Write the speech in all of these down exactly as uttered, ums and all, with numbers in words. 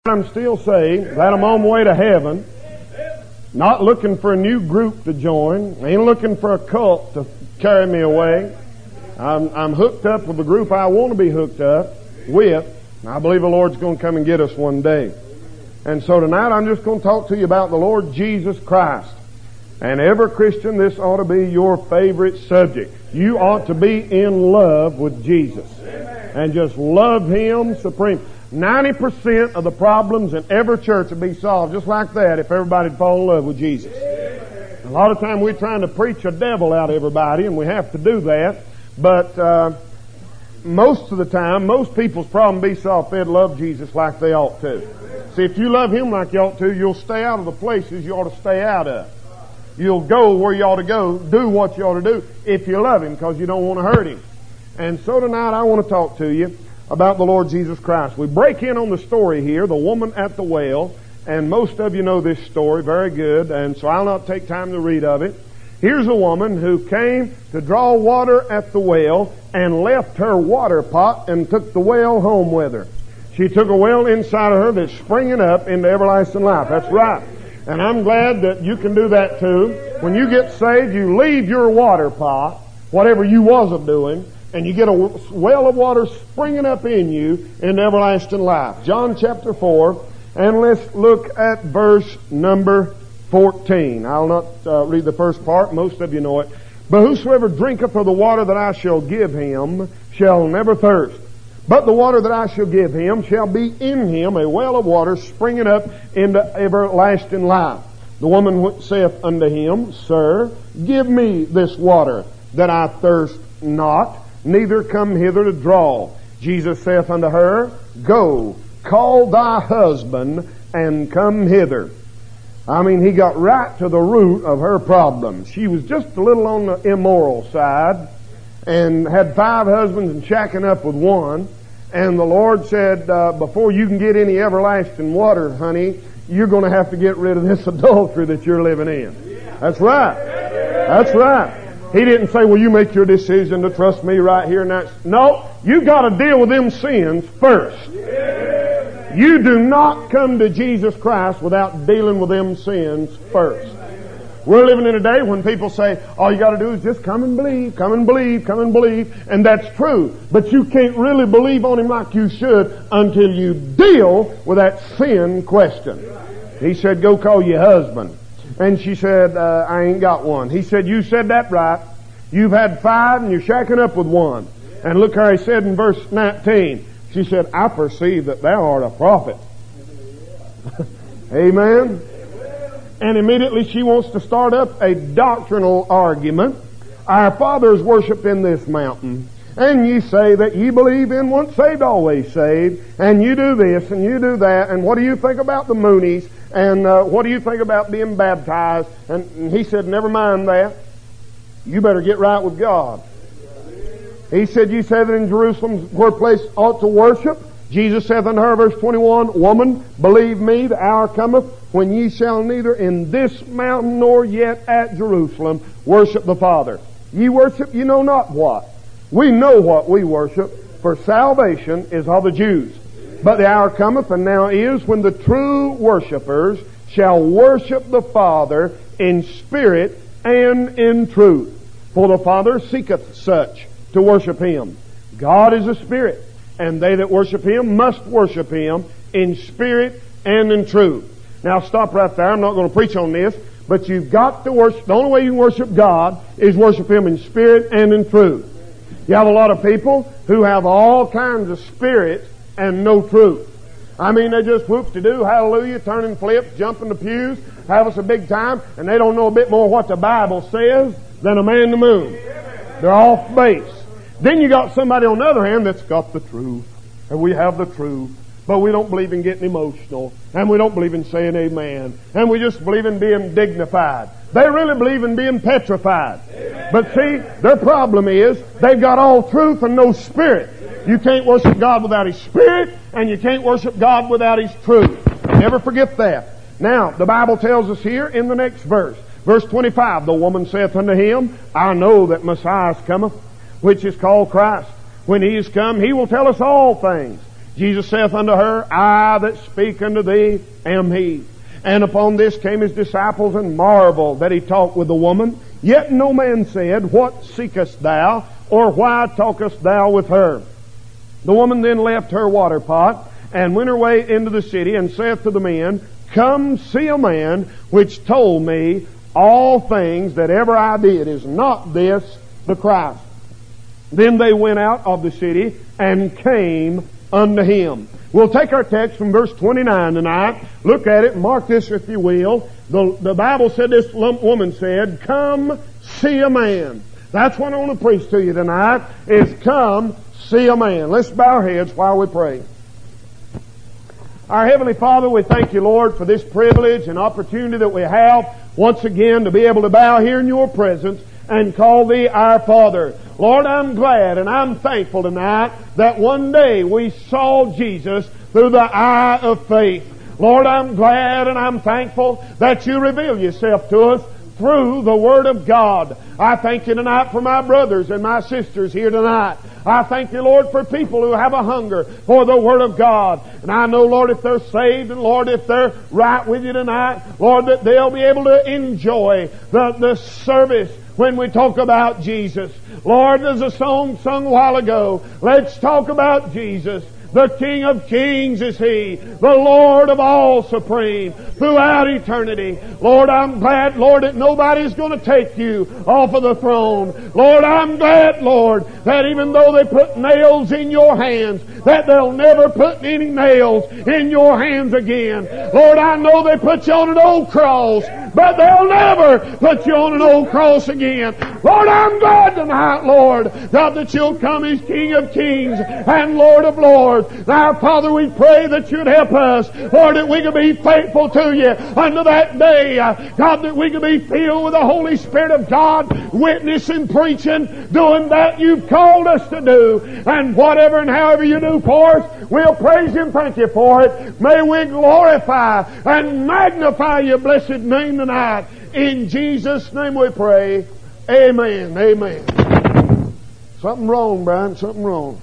I'm still saved, that I'm on my way to heaven, not looking for a new group to join, ain't looking for a cult to carry me away. I'm, I'm hooked up with the group I want to be hooked up with. I believe the Lord's going to come and get us one day. And so tonight I'm just going to talk to you about the Lord Jesus Christ. And every Christian, this ought to be your favorite subject. You ought to be in love with Jesus. And just love Him supreme. ninety percent of the problems in every church would be solved just like that if everybody would fall in love with Jesus. A lot of time we're trying to preach a devil out of everybody, and we have to do that. But uh, most of the time, most people's problem be solved if they'd love Jesus like they ought to. See, if you love Him like you ought to, you'll stay out of the places you ought to stay out of. You'll go where you ought to go, do what you ought to do if you love Him, because you don't want to hurt Him. And so tonight I want to talk to you about the Lord Jesus Christ. We break in on the story here, the woman at the well, and most of you know this story very good, and so I'll not take time to read of it. Here's a woman who came to draw water at the well and left her water pot and took the well home with her. She took a well inside of her that's springing up into everlasting life. That's right. And I'm glad that you can do that too. When you get saved, you leave your water pot, whatever you wasn't doing, and you get a well of water springing up in you into everlasting life. John chapter four, and let's look at verse number fourteen. I'll not uh, read the first part. Most of you know it. But whosoever drinketh of the water that I shall give him shall never thirst. But the water that I shall give him shall be in him a well of water springing up into everlasting life. The woman saith unto him, Sir, give me this water, that I thirst not, neither come hither to draw. Jesus saith unto her, Go, call thy husband, and come hither. I mean, he got right to the root of her problem. She was just a little on the immoral side, and had five husbands and shacking up with one. And the Lord said, uh, before you can get any everlasting water, honey, you're going to have to get rid of this adultery that you're living in. That's right. That's right. He didn't say, well, you make your decision to trust me right here and now. No, you got to deal with them sins first. You do not come to Jesus Christ without dealing with them sins first. We're living in a day when people say, all you got to do is just come and believe, come and believe, come and believe. And that's true. But you can't really believe on Him like you should until you deal with that sin question. He said, go call your husband. And she said, uh, I ain't got one. He said, you said that right. You've had five and you're shacking up with one. And look how he said in verse nineteen. She said, I perceive that thou art a prophet. Amen. And immediately she wants to start up a doctrinal argument. Our fathers worshipped in this mountain. And you say that you believe in once saved, always saved. And you do this and you do that. And what do you think about the Moonies? And uh, what do you think about being baptized? And, and he said, never mind that. You better get right with God. He said, you say that in Jerusalem where place ought to worship. Jesus saith unto her, verse twenty-one, Woman, believe me, the hour cometh when ye shall neither in this mountain nor yet at Jerusalem worship the Father. Ye worship you know not what. We know what we worship, for salvation is of the Jews. But the hour cometh, and now is, when the true worshipers shall worship the Father in spirit and in truth. For the Father seeketh such to worship Him. God is a spirit, and they that worship Him must worship Him in spirit and in truth. Now stop right there. I'm not going to preach on this, but you've got to worship. The only way you can worship God is worship Him in spirit and in truth. You have a lot of people who have all kinds of spirit and no truth. I mean, they just whoop-de-doo, hallelujah, turning flips, jumping the pews, have us a big time, and they don't know a bit more what the Bible says than a man in the moon. They're off base. Then you got somebody on the other hand that's got the truth. And we have the truth. But we don't believe in getting emotional. And we don't believe in saying amen. And we just believe in being dignified. They really believe in being petrified. Amen. But see, their problem is they've got all truth and no spirit. You can't worship God without His Spirit, and you can't worship God without His truth. Never forget that. Now, the Bible tells us here in the next verse, verse twenty-five, the woman saith unto him, I know that Messiah cometh, which is called Christ. When He is come, He will tell us all things. Jesus saith unto her, I that speak unto thee am he. And upon this came his disciples and marveled that he talked with the woman. Yet no man said, What seekest thou? Or why talkest thou with her? The woman then left her water pot and went her way into the city and saith to the men, Come see a man which told me all things that ever I did. Is not this the Christ? Then they went out of the city and came unto him. We'll take our text from verse twenty-nine tonight. Look at it. Mark this if you will. The, the Bible said this woman said, Come see a man. That's what I want to preach to you tonight, is come see a man. Let's bow our heads while we pray. Our Heavenly Father, we thank you, Lord, for this privilege and opportunity that we have once again to be able to bow here in your presence and call thee our Father. Lord, I'm glad and I'm thankful tonight that one day we saw Jesus through the eye of faith. Lord, I'm glad and I'm thankful that you reveal yourself to us through the Word of God. I thank you tonight for my brothers and my sisters here tonight. I thank you, Lord, for people who have a hunger for the Word of God. And I know, Lord, if they're saved and, Lord, if they're right with you tonight, Lord, that they'll be able to enjoy the, the service when we talk about Jesus. Lord, there's a song sung a while ago. Let's talk about Jesus. The King of Kings is He, the Lord of all supreme, throughout eternity. Lord, I'm glad, Lord, that nobody's going to take you off of the throne. Lord, I'm glad, Lord, that even though they put nails in your hands, that they'll never put any nails in your hands again. Lord, I know they put you on an old cross, but they'll never put you on an old cross again. Lord, I'm glad tonight, Lord, God, that you'll come as King of Kings and Lord of Lords. Now, Father, we pray that you'd help us, Lord, that we could be faithful to you unto that day. Uh, God, that we could be filled with the Holy Spirit of God, witnessing, preaching, doing that you've called us to do. And whatever and however you do for us, we'll praise you and thank you for it. May we glorify and magnify your blessed name tonight. In Jesus' name we pray. Amen. Amen. Something wrong, Brian. Something wrong.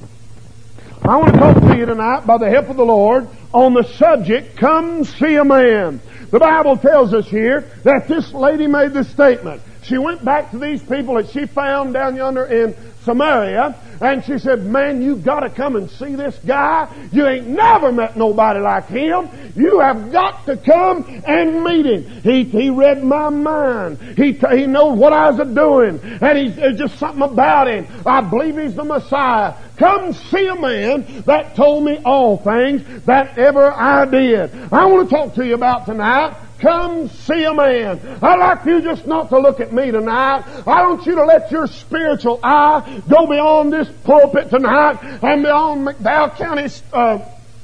I want to talk to you tonight, by the help of the Lord, on the subject, Come see a man. The Bible tells us here that this lady made this statement. She went back to these people that she found down yonder in Samaria, and she said, Man, you've got to come and see this guy. You ain't never met nobody like him. You have got to come and meet him. He he read my mind. He he knows what I was a-doing. And he's, there's just something about him. I believe he's the Messiah. Come see a man that told me all things that ever I did. I want to talk to you about tonight. Come see a man. I'd like you just not to look at me tonight. I want you to let your spiritual eye go beyond this pulpit tonight and beyond McDowell County uh,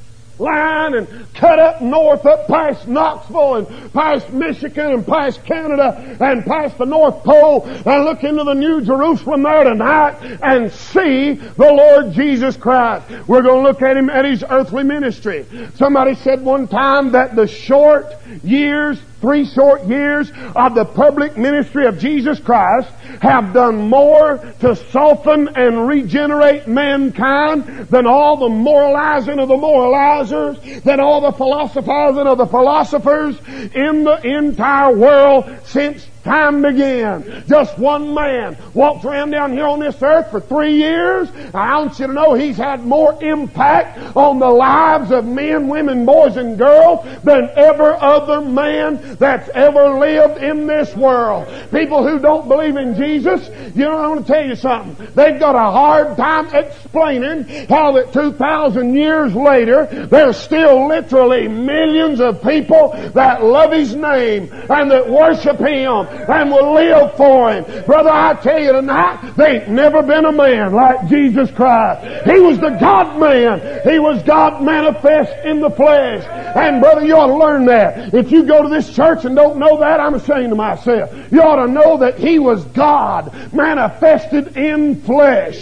line and cut up north up past Knoxville and past Michigan and past Canada and past the North Pole and look into the New Jerusalem there tonight and see the Lord Jesus Christ. We're going to look at Him at His earthly ministry. Somebody said one time that the short years, three short years of the public ministry of Jesus Christ have done more to soften and regenerate mankind than all the moralizing of the moralizers, than all the philosophizing of the philosophers in the entire world since time began. Just one man walked around down here on this earth for three years. I want you to know he's had more impact on the lives of men, women, boys, and girls than ever other man that's ever lived in this world. People who don't believe in Jesus, you know, I want to tell you something. They've got a hard time explaining how that two thousand years later, there's still literally millions of people that love His name and that worship Him and will live for Him. Brother, I tell you tonight, there ain't never been a man like Jesus Christ. He was the God-man. He was God manifest in the flesh. And brother, you ought to learn that. If you go to this church and don't know that, I'm ashamed of myself. You ought to know that He was God manifested in flesh.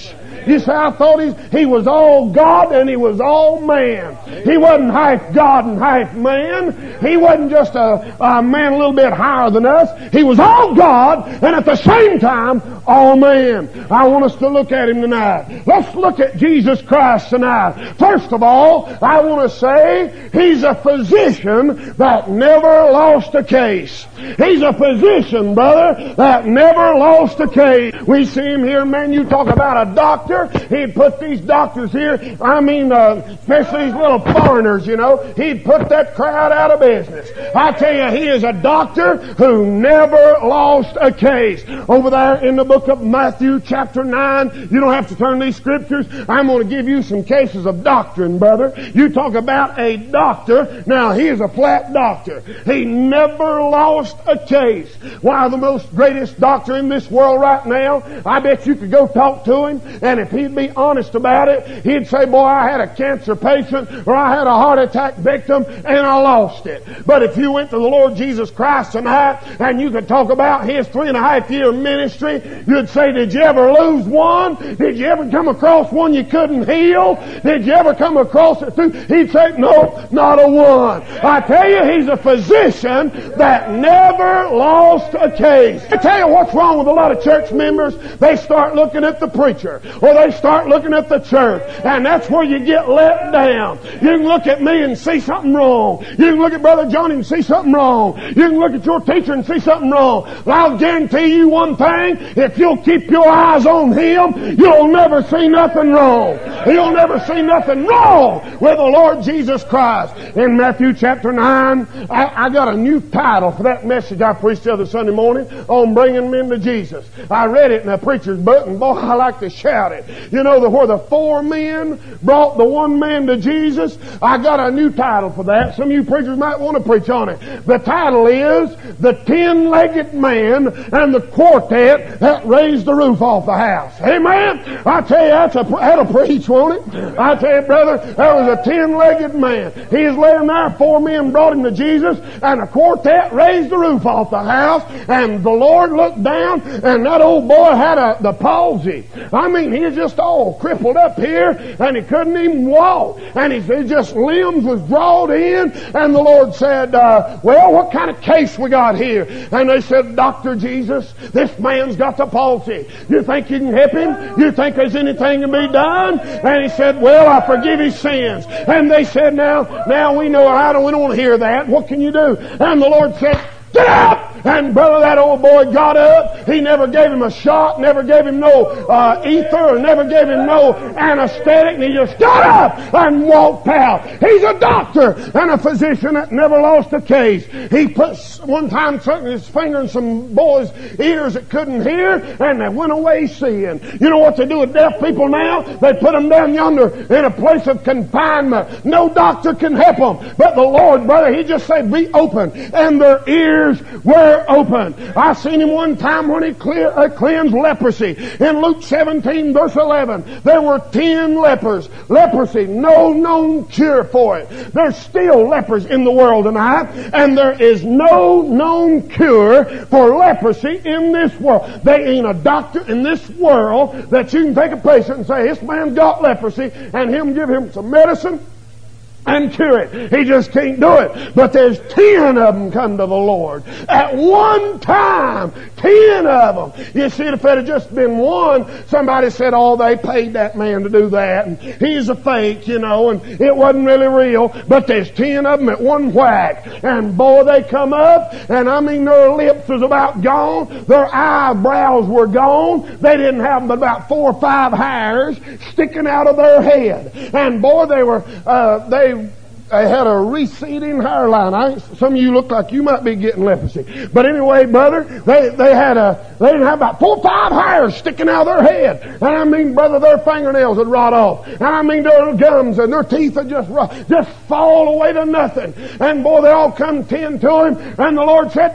You say, I thought he, he was all God and he was all man. He wasn't half God and half man. He wasn't just a, a man a little bit higher than us. He was all God and at the same time all man. I want us to look at him tonight. Let's look at Jesus Christ tonight. First of all, I want to say he's a physician that never lost a case. He's a physician, brother, that never lost a case. We see him here, man, you talk about a doctor. He'd put these doctors here, I mean, uh, especially these little foreigners, you know, he'd put that crowd out of business. I tell you, he is a doctor who never lost a case. Over there in the book of Matthew chapter nine, you don't have to turn these scriptures. I'm going to give you some cases of doctrine, brother. You talk about a doctor. Now, he is a flat doctor. He never lost a case. Why, the most greatest doctor in this world right now, I bet you could go talk to him, and if he'd be honest about it, he'd say, boy, I had a cancer patient, or I had a heart attack victim, and I lost it. But if you went to the Lord Jesus Christ tonight, and you could talk about his three and a half year ministry, you'd say, did you ever lose one? Did you ever come across one you couldn't heal? Did you ever come across it through? He'd say, no, not a one. I tell you, he's a physician that never lost a case. I tell you what's wrong with a lot of church members. They start looking at the preacher, or they start looking at the church, and that's where you get let down. You can look at me and see something wrong. You can look at Brother Johnny and see something wrong. You can look at your teacher and see something wrong. Well, I'll guarantee you one thing, if you'll keep your eyes on him, you'll never see nothing wrong. You'll never see nothing wrong with the Lord Jesus Christ. In Matthew chapter nine, I, I got a new title for that message I preached the other Sunday morning on bringing men to Jesus. I read it in a preacher's book, and boy, I like to shout it. You know, the, where the four men brought the one man to Jesus, I got a new title for that. Some of you preachers might want to preach on it. The title is The Ten-Legged Man and the Quartet That Raised the Roof Off the House. Amen? I tell you, that's a, that'll preach, won't it? I tell you, brother, there was a ten-legged man. He was laying there, four men brought him to Jesus, and a quartet raised the roof off the house, and the Lord looked down, and that old boy had a, the palsy. I mean, he was just all crippled up here, and he couldn't even walk, and his, his just limbs was drawed in, and the Lord said, uh, well, what kind of case we got here? And they said, Doctor Jesus, this man's got the palsy. You think you can help him? You think there's anything to be done? And he said, well, I forgive his sins. And they said, now, now we know, I don't, we don't want to hear that. What can you do? And the Lord said, get up! And brother, that old boy got up. He never gave him a shot, never gave him no uh, ether, never gave him no anesthetic, and he just got up and walked out. He's a doctor and a physician that never lost a case. He put one time something his finger in some boys' ears that couldn't hear, and they went away seeing. You know what they do with deaf people now? They put them down yonder in a place of confinement. No doctor can help them. But the Lord, brother, He just said, be open. And their ears were open. I seen him one time when he clear, uh, cleansed leprosy. In Luke seventeen verse eleven, there were ten lepers. Leprosy, no known cure for it. There's still lepers in the world tonight, and there is no known cure for leprosy in this world. There ain't a doctor in this world that you can take a patient and say, this man's got leprosy, and him give him some medicine and cure it. He just can't do it. But there's ten of them come to the Lord. At one time, ten of them. You see, if it had just been one, somebody said, oh, they paid that man to do that, and he's a fake, you know, and it wasn't really real. But there's ten of them at one whack. And boy, they come up, and I mean, their lips was about gone. Their eyebrows were gone. They didn't have but about four or five hairs sticking out of their head. And boy, they were, uh, they They had a receding hairline. I, some of you look like you might be getting leprosy. But anyway, brother, they, they had a, they didn't have about four or five hairs sticking out of their head. And I mean, brother, their fingernails would rot off. And I mean, their gums and their teeth would just, just fall away to nothing. And boy, they all come ten to him. And the Lord said, get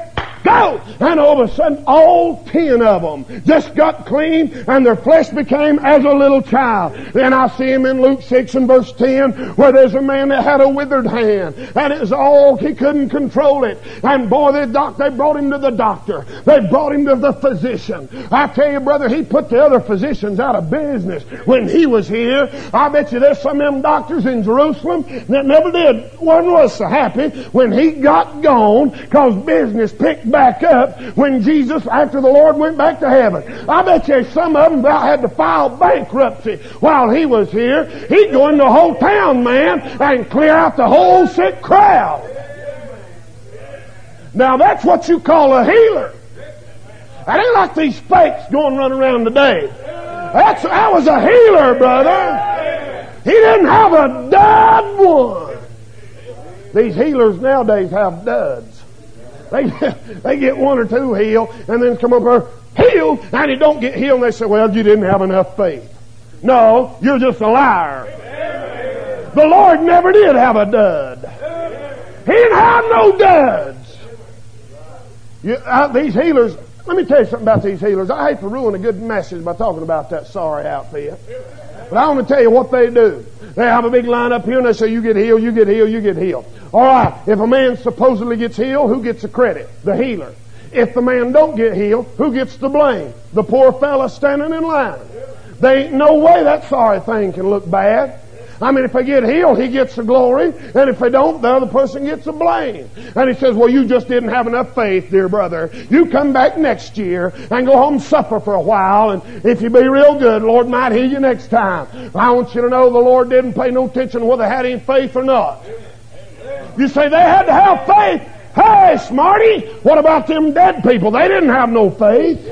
go! And all of a sudden, all ten of them just got clean, and their flesh became as a little child. Then I see him in Luke six and verse ten, where there's a man that had a withered hand, and it was all, he couldn't control it. And boy, they, doc, they brought him to the doctor. They brought him to the physician. I tell you, brother, he put the other physicians out of business when he was here. I bet you there's some of them doctors in Jerusalem that never did. One was so happy when he got gone, because business picked back up when Jesus, after the Lord went back to heaven. I bet you some of them about had to file bankruptcy while he was here. He'd go in the whole town, man, and clear out the whole sick crowd. Now that's what you call a healer. That ain't like these fakes going running around today. That's, that was a healer, brother. He didn't have a dud one. These healers nowadays have duds. They, they get one or two healed and then come up here, healed, and he don't get healed, and they say, well, you didn't have enough faith. No, you're just a liar. The Lord never did have a dud. He didn't have no duds. You, uh, these healers, let me tell you something about these healers. I hate to ruin a good message by talking about that sorry outfit. But I want to tell you what they do. They have a big line up here and they say, you get healed, you get healed, you get healed. All right, if a man supposedly gets healed, who gets the credit? The healer. If the man don't get healed, who gets the blame? The poor fella standing in line. There ain't no way that sorry thing can look bad. I mean, if they get healed, he gets the glory, and if they don't, the other person gets the blame. And he says, well, you just didn't have enough faith, dear brother. You come back next year and go home and suffer for a while, and if you be real good, Lord might heal you next time. I want you to know the Lord didn't pay no attention whether they had any faith or not. You say they had to have faith. Hey, smarty, what about them dead people? They didn't have no faith.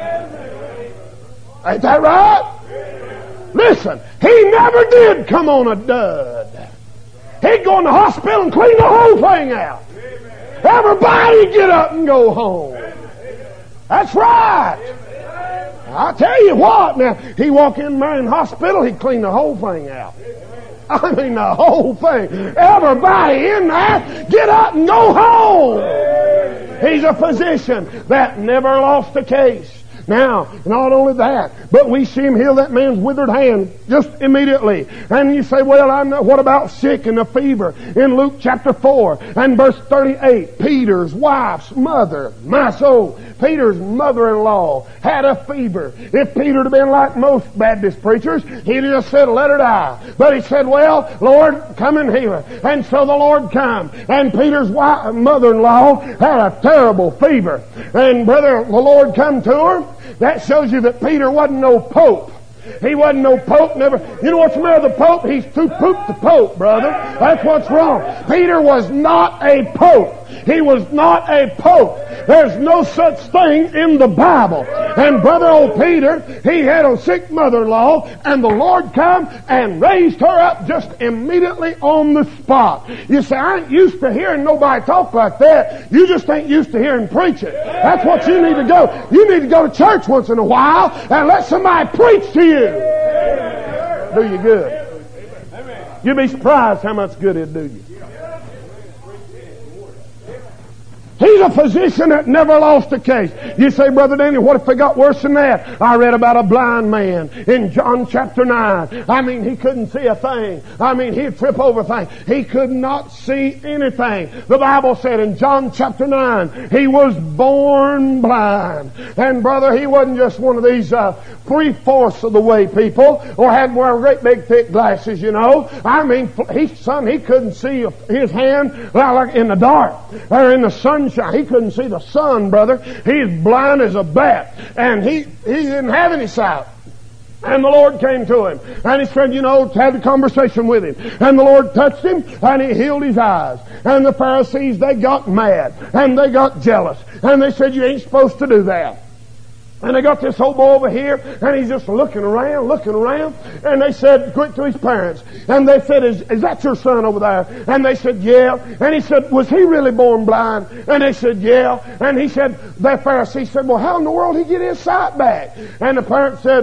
Ain't that right? Listen, he never did come on a dud. He'd go in the hospital and clean the whole thing out. Everybody get up and go home. That's right. I tell you what, now, he walk in there in the hospital, he'd clean the whole thing out. I mean the whole thing. Everybody in there, get up and go home. He's a physician that never lost a case. Now, not only that, but we see him heal that man's withered hand just immediately. And you say, well, I'm not, what about sick and a fever? In Luke chapter four and verse thirty-eight, Peter's wife's mother, my soul, Peter's mother-in-law had a fever. If Peter had been like most Baptist preachers, he'd just said, let her die. But he said, well, Lord, come and heal her. And so the Lord come. And Peter's wife, mother-in-law had a terrible fever. And brother, the Lord come to her. That shows you that Peter wasn't no pope. He wasn't no pope, never. You know what's the matter with the pope? He's too pooped the pope, brother. That's what's wrong. Peter was not a pope. He was not a pope. There's no such thing in the Bible. And brother old Peter, he had a sick mother-in-law, and the Lord come and raised her up just immediately on the spot. You say, I ain't used to hearing nobody talk like that. You just ain't used to hearing preaching. That's what you need to go. You need to go to church once in a while and let somebody preach to you. Do you good. You'd be surprised how much good it'd do you. He's a physician that never lost a case. You say, Brother Daniel, what if they got worse than that? I read about a blind man in John chapter nine. I mean, he couldn't see a thing. I mean, he'd trip over things. He could not see anything. The Bible said in John chapter nine, he was born blind. And brother, he wasn't just one of these uh, three-fourths of the way people, or had wear great big thick glasses, you know. I mean, he, son, he couldn't see his hand like in the dark or in the sunshine. He couldn't see the sun, brother. He's blind as a bat. And he, he didn't have any sight. And the Lord came to him. And he said, you know, had a conversation with him. And the Lord touched him and he healed his eyes. And the Pharisees, they got mad. And they got jealous. And they said, you ain't supposed to do that. And they got this old boy over here, and he's just looking around, looking around. And they said, quick to his parents. And they said, is, is that your son over there? And they said, yeah. And he said, was he really born blind? And they said, yeah. And he said, that Pharisee said, well, how in the world did he get his sight back? And the parents said, uh,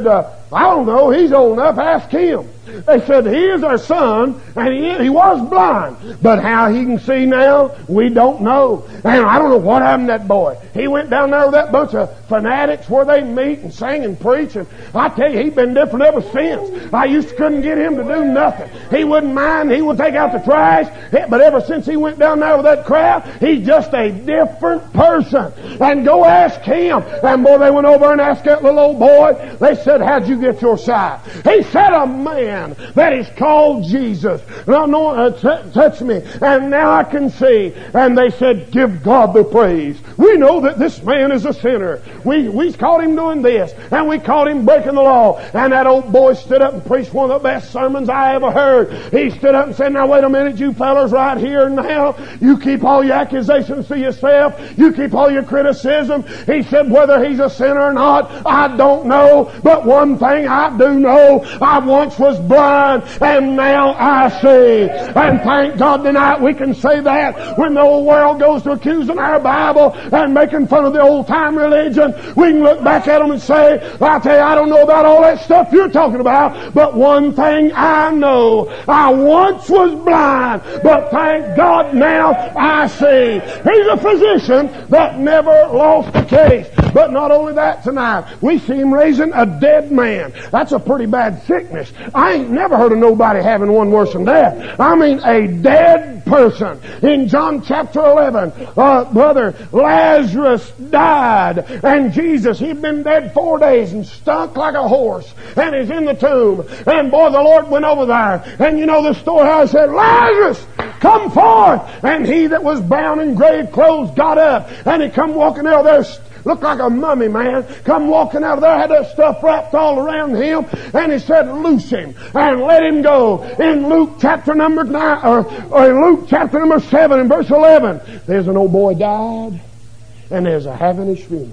I don't know. He's old enough. Ask him. They said, he is our son, and he, he was blind. But how he can see now, we don't know. And I don't know what happened to that boy. He went down there with that bunch of fanatics where they meet and sing and preach. And I tell you, he's been different ever since. I used to couldn't get him to do nothing. He wouldn't mind. He would take out the trash. But ever since he went down there with that crowd, he's just a different person. And go ask him. And boy, they went over and asked that little old boy. They said, how'd you get your sight? He said, a man that is called Jesus. Now, no, uh, t- touch me, and now I can see. And they said, give God the praise. We know that this man is a sinner. We we caught him doing this, and we caught him breaking the law. And that old boy stood up and preached one of the best sermons I ever heard. He stood up and said, now wait a minute, you fellas, right here and now. You keep all your accusations to yourself. You keep all your criticism. He said, whether he's a sinner or not, I don't know. But one thing I do know, I once was blind, and now I see. And thank God tonight we can say that when the whole world goes to accusing our Bible and making fun of the old-time religion, we can look back at them and say, I tell you, I don't know about all that stuff you're talking about, but one thing I know, I once was blind, but thank God now I see. He's a physician that never lost a case. But not only that tonight, we see him raising a dead man. That's a pretty bad sickness. I ain't never heard of nobody having one worse than that. I mean, a dead person. In John chapter eleven, uh, brother Lazarus died, and Jesus, he'd been dead four days and stunk like a horse, and he's in the tomb. And boy, the Lord went over there, and you know the story how he said, Lazarus, come forth! And he that was bound in grave clothes got up, and he come walking out there, looked like a mummy, man. Come walking out of there, had that stuff wrapped all around him, and he said, loose him and let him go. In Luke chapter number nine, or, or in Luke chapter number seven, in verse eleven, there's an old boy died, and there's a having his funeral.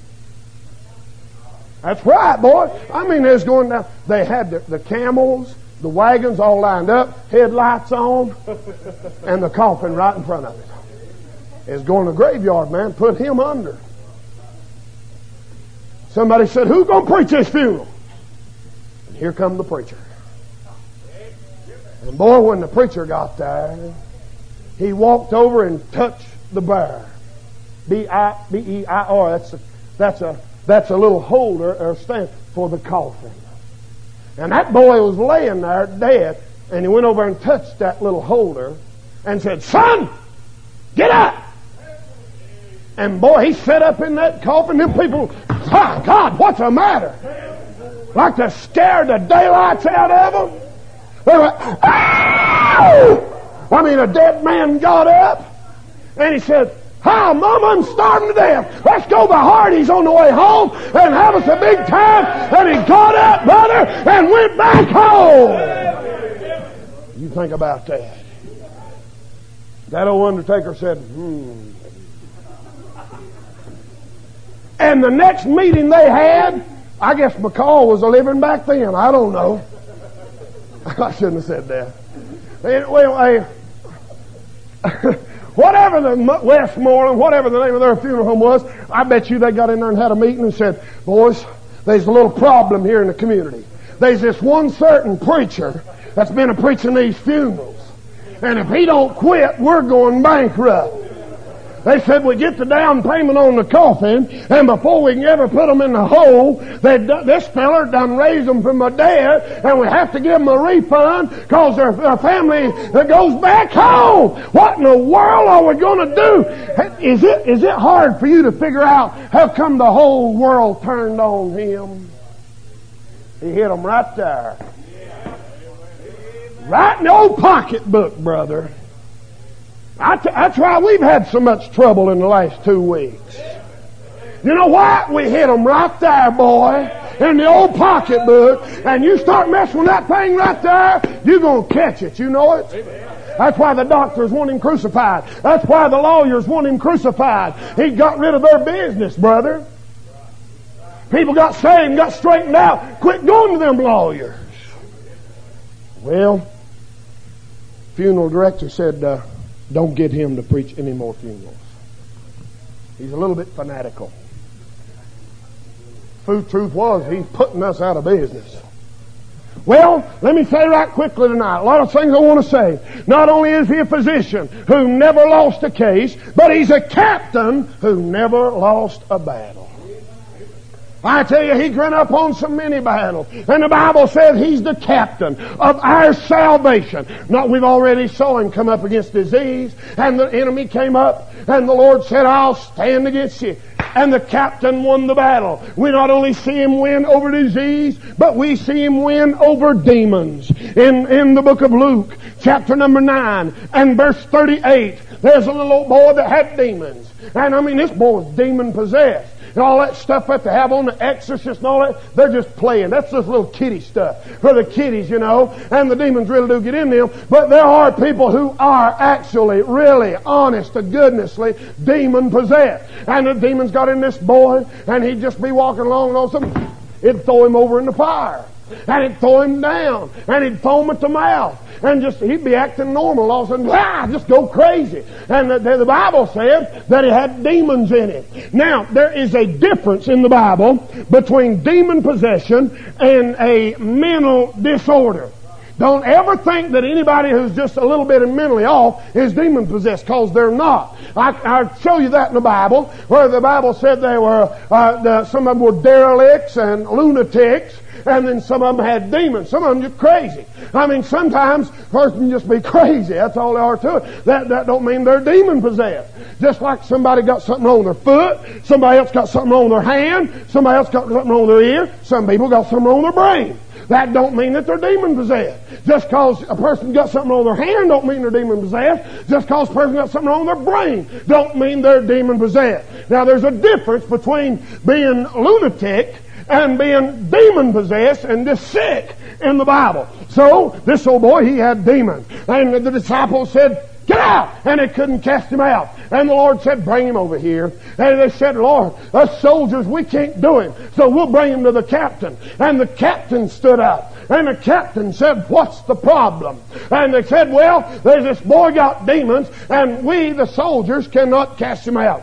That's right, boy. I mean, there's going down. They had the, the camels, the wagons all lined up, headlights on, and the coffin right in front of it. It's going to the graveyard, man. Put him under. Somebody said, who's going to preach this funeral? And here come the preacher. And boy, when the preacher got there, he walked over and touched the bear. B I B E I R. That's a, that's a, that's a little holder or stand for the coffin. And that boy was laying there dead, and he went over and touched that little holder and said, son, get up! And boy, he sat up in that coffin. Them people, ah, God, what's the matter? Like to scare the daylights out of them. They went, ow! I mean, a dead man got up, and he said, hi, Mama, I'm starving to death. Let's go by Hardee's on the way home and have us a big time. And he got up, brother, and went back home. You think about that. That old undertaker said, hmm. And the next meeting they had, I guess McCall was living back then. I don't know. I shouldn't have said that. Anyway, whatever the Westmoreland, whatever the name of their funeral home was, I bet you they got in there and had a meeting and said, boys, there's a little problem here in the community. There's this one certain preacher that's been a preaching these funerals. And if he don't quit, we're going bankrupt. They said we get the down payment on the coffin, and before we can ever put them in the hole, they this feller done raised them from the dead, and we have to give them a refund because their, their family that goes back home. What in the world are we going to do? Is it is it hard for you to figure out how come the whole world turned on him? He hit them right there, right in the old pocketbook, brother. That's why we've had so much trouble in the last two weeks. You know what? We hit them right there, boy, in the old pocketbook, and you start messing with that thing right there, you're going to catch it. You know it? That's why the doctors want him crucified. That's why the lawyers want him crucified. He got rid of their business, brother. People got saved and got straightened out. Quit going to them lawyers. Well, funeral director said, uh, don't get him to preach any more funerals. He's a little bit fanatical. food truth was, he's putting us out of business. Well, let me say right quickly tonight, a lot of things I want to say. Not only is he a physician who never lost a case, but he's a captain who never lost a battle. I tell you, he's run up on so many battles. And the Bible says he's the captain of our salvation. Not, we've already saw him come up against disease, and the enemy came up, and the Lord said, I'll stand against you. And the captain won the battle. We not only see him win over disease, but we see him win over demons. In, in the book of Luke, chapter number nine, and verse thirty-eight, there's a little old boy that had demons. And I mean, this boy was demon possessed. And all that stuff that they have on the Exorcist and all that, they're just playing. That's just little kiddie stuff for the kiddies, you know. And the demons really do get in them. But there are people who are actually, really, honest to goodnessly, demon possessed. And the demons got in this boy, and he'd just be walking along, and all of a sudden, it'd throw him over in the fire. And it'd throw him down. And he'd foam at the mouth. And just, he'd be acting normal. All of a sudden, ah, just go crazy. And the, the Bible said that he had demons in it. Now, there is a difference in the Bible between demon possession and a mental disorder. Don't ever think that anybody who's just a little bit mentally off is demon possessed, because they're not. I, I'll show you that in the Bible, where the Bible said they were, uh, the, some of them were derelicts and lunatics. And then some of them had demons. Some of them just crazy. I mean, sometimes a person just be crazy. That's all they are to it. That, that don't mean they're demon possessed. Just like somebody got something wrong with their foot, somebody else got something wrong with their hand, somebody else got something wrong with their ear, some people got something wrong with their brain. That don't mean that they're demon possessed. Just because a person got something wrong with their hand don't mean they're demon possessed. Just because a person got something wrong with their brain don't mean they're demon possessed. Now, there's a difference between being lunatic and being demon-possessed and just sick in the Bible. So, this old boy, he had demons. And the disciples said, get out! And they couldn't cast him out. And the Lord said, bring him over here. And they said, Lord, us soldiers, we can't do him. So we'll bring him to the captain. And the captain stood up. And the captain said, what's the problem? And they said, well, there's this boy got demons, and we, the soldiers, cannot cast him out.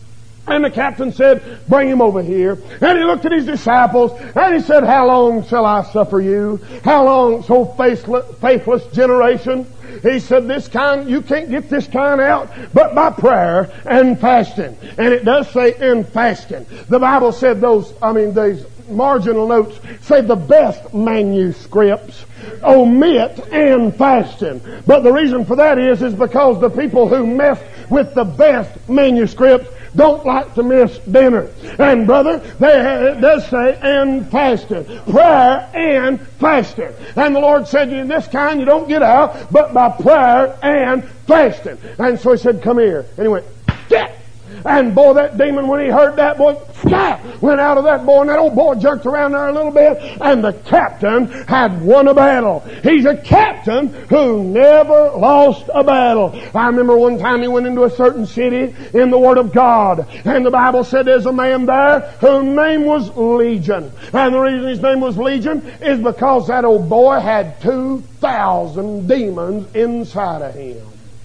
And the captain said, bring him over here. And he looked at his disciples, and he said, how long shall I suffer you? How long, so faithless, faithless generation? He said, this kind, you can't get this kind out but by prayer and fasting. And it does say in fasting. The Bible said those, I mean, these marginal notes say the best manuscripts omit and fasting. But the reason for that is, is because the people who mess with the best manuscripts don't like to miss dinner. And brother, they, it does say and fasting. Prayer and fasting. And the Lord said, you this kind you don't get out but by prayer and fasting. And so he said, come here. And he went, get! And boy, that demon, when he heard that, boy, snap, went out of that boy, and that old boy jerked around there a little bit, and the captain had won a battle. He's a captain who never lost a battle. I remember one time he went into a certain city in the Word of God, and the Bible said there's a man there whose name was Legion. And the reason his name was Legion is because that old boy had two thousand demons inside of him.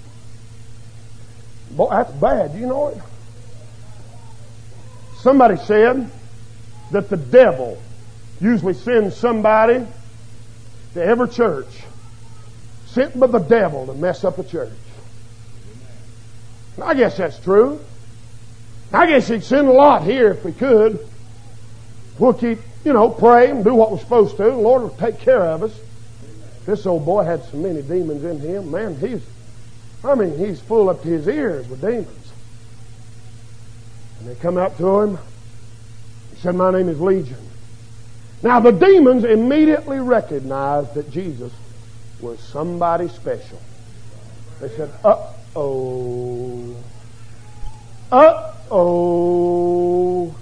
Boy, that's bad. You know it? Somebody said that the devil usually sends somebody to every church sent by the devil to mess up a church. I guess that's true. I guess he'd send a lot here if we could. We'll keep, you know, pray and do what we're supposed to. The Lord will take care of us. This old boy had so many demons in him. Man, he's, I mean, he's full up to his ears with demons. And they come up to him. He said, my name is Legion. Now the demons immediately recognized that Jesus was somebody special. They said, uh-oh. Uh-oh.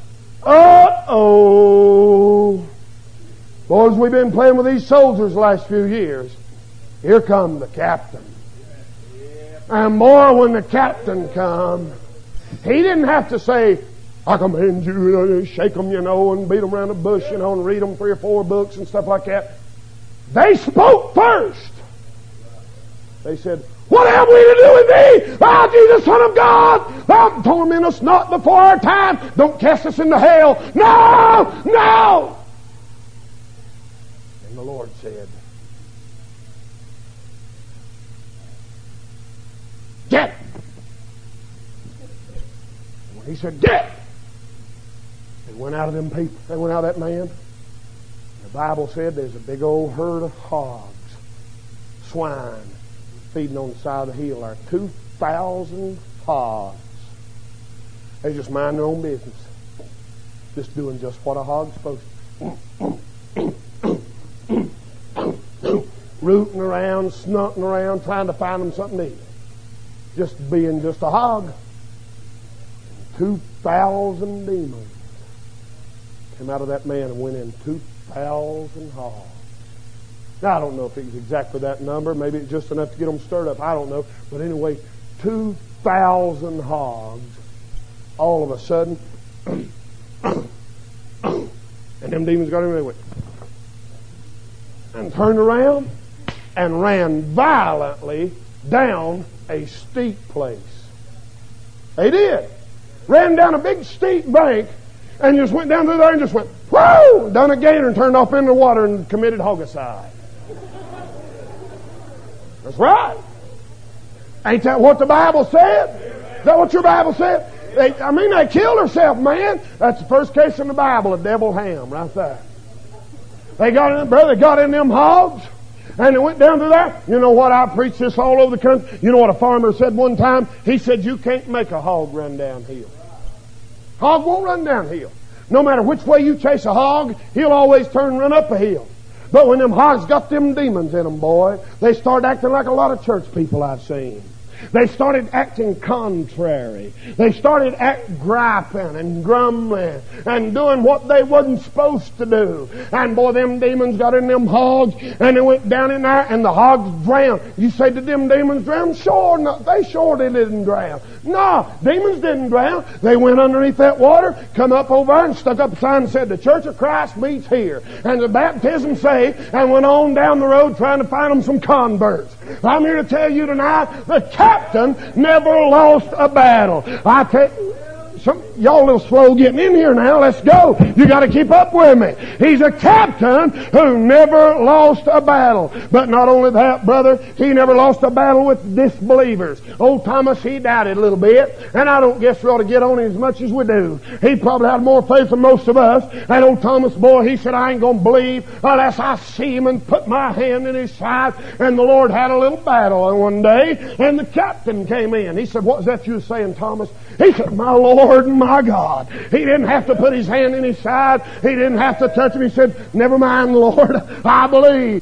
Uh-oh. Boys, we've been playing with these soldiers the last few years. Here come the captain. And more when the captain come, he didn't have to say, I command you, and shake them, you know, and beat them around the bush, you know, and read them three or four books and stuff like that. They spoke first. They said, What have we to do with thee, thou Jesus, Son of God? Thou torment us not before our time. Don't cast us into hell. No, no. And the Lord said, get. And when he said, get, they went out of them people. They went out of that man. The Bible said there's a big old herd of hogs, swine, feeding on the side of the hill. There are two thousand hogs. They just mind their own business. Just doing just what a hog's supposed to. Rooting around, snunking around, trying to find them something to eat. Just being just a hog. Two thousand demons came out of that man and went in. Two thousand hogs. Now, I don't know if it was exactly that number. Maybe it's just enough to get them stirred up. I don't know. But anyway, two thousand hogs all of a sudden. And them demons got him anyway. And turned around and ran violently down a steep place. They did. Ran down a big steep bank and just went down through there and just went, whoo! Done a gator and turned off into the water and committed homicide. That's right. Ain't that what the Bible said? Is that what your Bible said? They, I mean, they killed herself, man. That's the first case in the Bible of devil ham, right there. They got in, brother, they got in them hogs, and they went down through there. You know what? I preached this all over the country. You know what a farmer said one time? He said, you can't make a hog run downhill. Hog won't run downhill. No matter which way you chase a hog, he'll always turn and run up a hill. But when them hogs got them demons in them, boy, they started acting like a lot of church people I've seen. They started acting contrary. They started act griping and grumbling and doing what they wasn't supposed to do. And boy, them demons got in them hogs and they went down in there and the hogs drowned. You say, did them demons drown? Sure, no, they sure they didn't drown. No, demons didn't drown. They went underneath that water, come up over and stuck up a sign and said, the Church of Christ meets here. And the baptism saved, and went on down the road trying to find them some converts. I'm here to tell you tonight, the captain never lost a battle. I tell some y'all a little slow getting in here now. Let's go. You got to keep up with me. He's a captain who never lost a battle. But not only that, brother, he never lost a battle with disbelievers. Old Thomas, he doubted a little bit, and I don't guess we ought to get on him as much as we do. He probably had more faith than most of us. And old Thomas, boy, he said, I ain't going to believe unless I see him and put my hand in his side. And the Lord had a little battle one day, and the captain came in. He said, what was that you were saying, Thomas? He said, my Lord and my God. He didn't have to put his hand in his side. He didn't have to touch him. He said, never mind, Lord, I believe.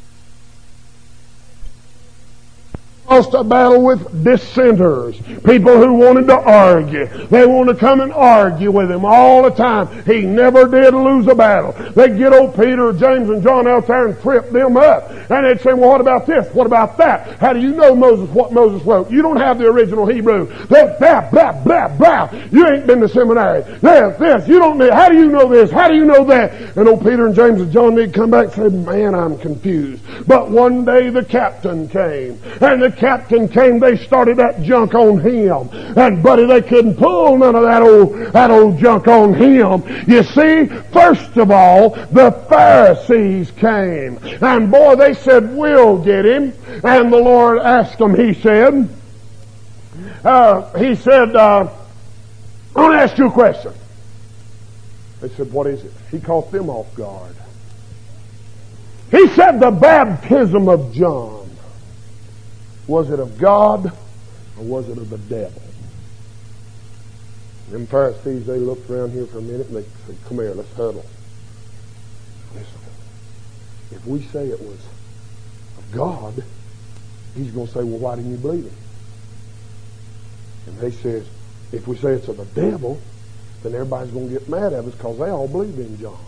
Lost a battle with dissenters, people who wanted to argue. They wanted to come and argue with him all the time. He never did lose a battle. They'd get old Peter, James, and John out there and trip them up. And they'd say, well, what about this? What about that? How do you know Moses, what Moses wrote? You don't have the original Hebrew. That blah, blah, blah, blah. You ain't been to seminary. This, this. You don't know. How do you know this? How do you know that? And old Peter and James and John, they'd come back and say, man, I'm confused. But one day the captain came. And the captain came, they started that junk on him. And buddy, they couldn't pull none of that old, that old junk on him. You see, first of all, the Pharisees came. And boy, they said, we'll get him. And the Lord asked them, he said, uh, he said, uh, I want to ask you a question. They said, what is it? He caught them off guard. He said, the baptism of John, was it of God or was it of the devil? Them Pharisees, they looked around here for a minute and they said, come here, let's huddle. Listen, if we say it was of God, he's going to say, well, why didn't you believe him? And they said, if we say it's of the devil, then everybody's going to get mad at us because they all believe in John.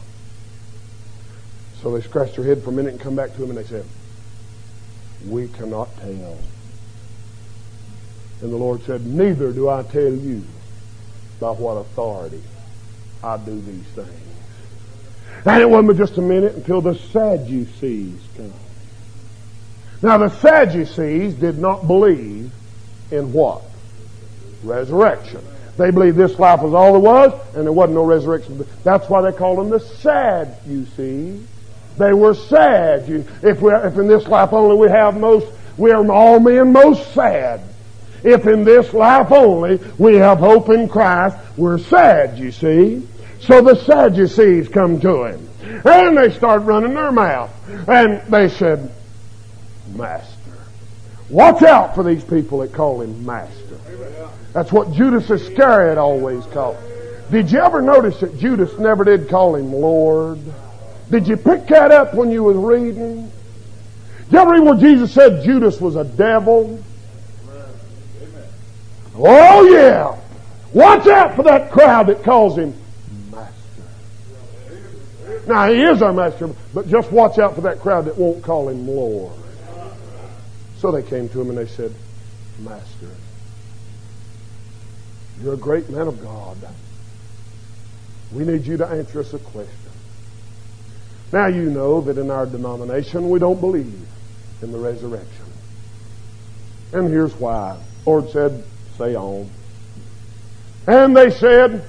So they scratched their head for a minute and come back to him and they said, we cannot tell. And the Lord said, neither do I tell you by what authority I do these things. And it wasn't just a minute until the Sadducees come. Now the Sadducees did not believe in what? Resurrection. They believed this life was all there was, and there wasn't no resurrection. That's why they called them the Sadducees. They were sad. You, if, we, if in this life only we have most, we are all men most sad. If in this life only we have hope in Christ, we're sad, you see. So the Sadducees come to him, and they start running their mouth. And they said, Master. Watch out for these people that call him Master. That's what Judas Iscariot always called. Did you ever notice that Judas never did call him Lord? Did you pick that up when you was reading? Did you ever read where Jesus said Judas was a devil? Oh yeah! Watch out for that crowd that calls him Master. Now he is our Master, but just watch out for that crowd that won't call him Lord. So they came to him and they said, Master, you're a great man of God. We need you to answer us a question. Now you know that in our denomination we don't believe in the resurrection. And here's why. The Lord said, say on. And they said,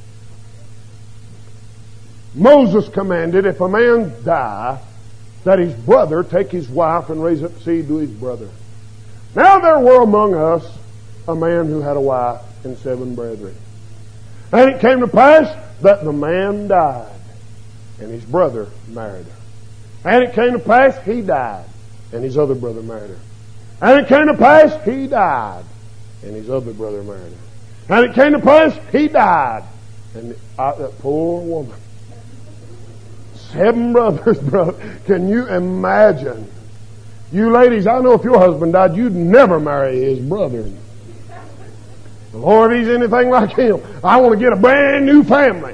Moses commanded if a man die, that his brother take his wife and raise up seed to his brother. Now there were among us a man who had a wife and seven brethren. And it came to pass that the man died, and his brother married her. And it came to pass he died, and his other brother married her. And it came to pass he died, and his other brother married her. And it came to pass he died, and I, that poor woman. Seven brothers, brother. Can you imagine? You ladies, I know if your husband died, you'd never marry his brother. Lord, if he's anything like him, I want to get a brand new family.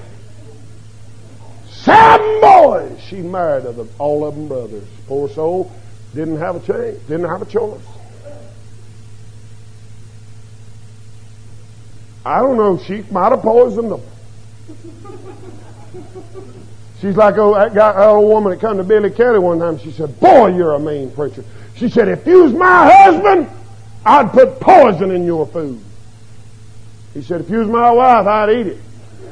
Seven boys she married of them, all of them brothers. Poor soul didn't have a change, didn't have a choice. I don't know, she might have poisoned them. She's like oh, that guy, that old woman that come to Billy Kelly one time. She said, boy, you're a mean preacher. She said, if you was my husband, I'd put poison in your food. He said, if you was my wife, I'd eat it.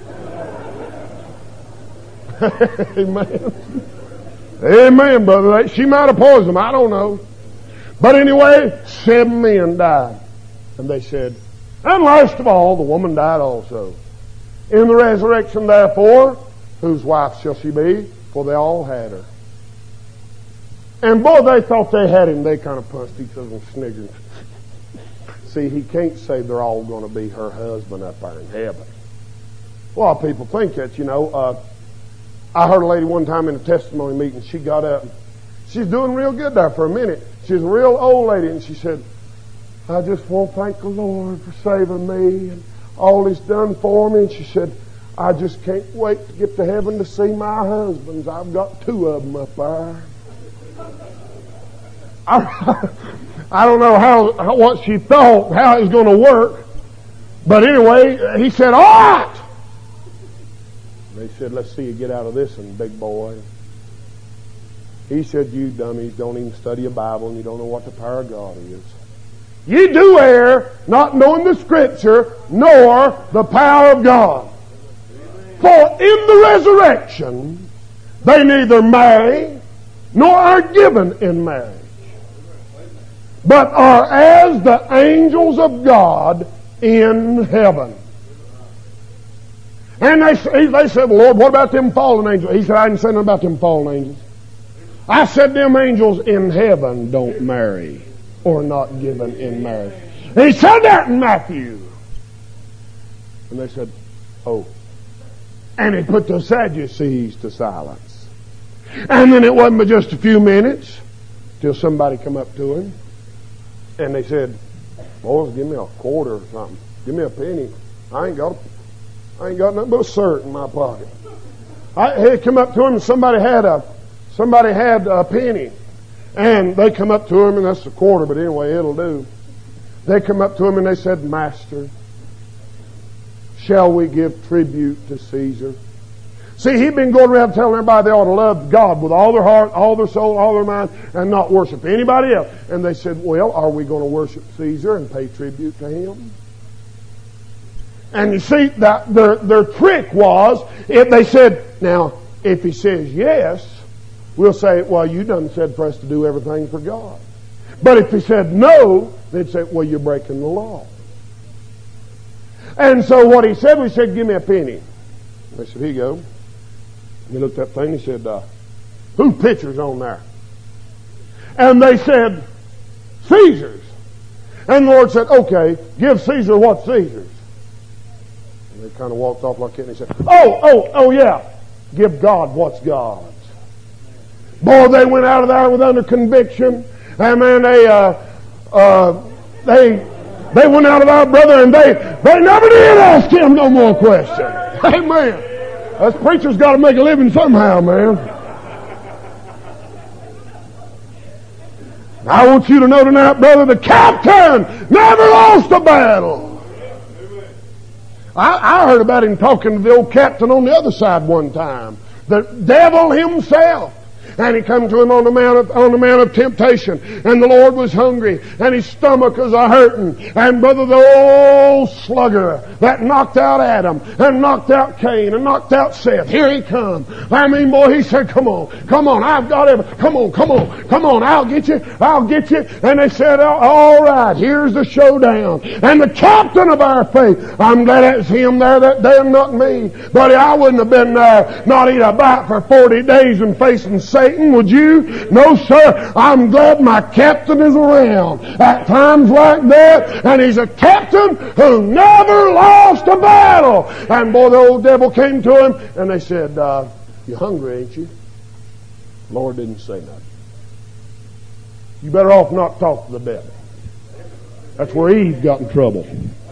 Amen. Amen, brother. She might have poisoned him. I don't know. But anyway, seven men died. And they said, and last of all, the woman died also. In the resurrection, therefore, whose wife shall she be? For they all had her. And boy, they thought they had him. They kind of punched each other and sniggered. See, he can't say they're all going to be her husband up there in heaven. A lot of people think that, you know. Uh, I heard a lady one time in a testimony meeting. She got up. She's doing real good there for a minute. She's a real old lady, and she said, I just want to thank the Lord for saving me and all He's done for me. And she said, I just can't wait to get to heaven to see my husbands. I've got two of them up there. I, I don't know how, how what she thought, how it was going to work. But anyway, he said, all right. They said, let's see you get out of this one, big boy. He said, you dummies don't even study a Bible and you don't know what the power of God is. You do err, not knowing the Scripture, nor the power of God. For in the resurrection, they neither marry, nor are given in marriage, but are as the angels of God in heaven. And they, they said, Lord, what about them fallen angels? He said, I didn't say nothing about them fallen angels. I said them angels in heaven don't marry or not given in marriage. He said that in Matthew. And they said, oh. And he put the Sadducees to silence. And then it wasn't but just a few minutes till somebody come up to him. And they said, boys, give me a quarter or something. Give me a penny. I ain't got a I ain't got nothing but a cert in my pocket. I, he come up to him and somebody had a, somebody had a penny. And they come up to him, and that's a quarter, but anyway, it'll do. They come up to him and they said, Master, shall we give tribute to Caesar? See, he'd been going around telling everybody they ought to love God with all their heart, all their soul, all their mind, and not worship anybody else. And they said, well, are we going to worship Caesar and pay tribute to him? And you see, that their, their trick was, if they said, now, if he says yes, we'll say, well, you done said for us to do everything for God. But if he said no, they'd say, well, you're breaking the law. And so what he said, we said, give me a penny. They said, here you go. He looked at that thing, he said, uh, whose picture's on there? And they said, Caesar's. And the Lord said, okay, give Caesar what's Caesar's. And they kind of walked off like that, and he said, oh, oh, oh yeah, give God what's God's. Boy, they went out of there with under conviction. And man, they, uh, uh, they, they went out of there, brother, and they, they never did ask him no more questions. Amen. Us preachers got to make a living somehow, man. I want you to know tonight, brother, the captain never lost a battle. I, I heard about him talking to the old captain on the other side one time. The devil himself. And he come to him on the mount of, on the mount of temptation. And the Lord was hungry. And his stomach was a-hurting. And brother, the old slugger that knocked out Adam and knocked out Cain and knocked out Seth. Here he come. I mean, boy, he said, come on, come on, I've got everything. Come on, come on, come on, I'll get you, I'll get you. And they said, all right, here's the showdown. And the captain of our faith, I'm glad it's him there that day and not me. Buddy, I wouldn't have been there, not eat a bite for forty days and facing Satan. Would you? No, sir. I'm glad my captain is around at times like that. And he's a captain who never lost a battle. And boy, the old devil came to him and they said, uh, you hungry, ain't you? The Lord didn't say nothing. You better off not talk to the devil. That's where Eve got in trouble.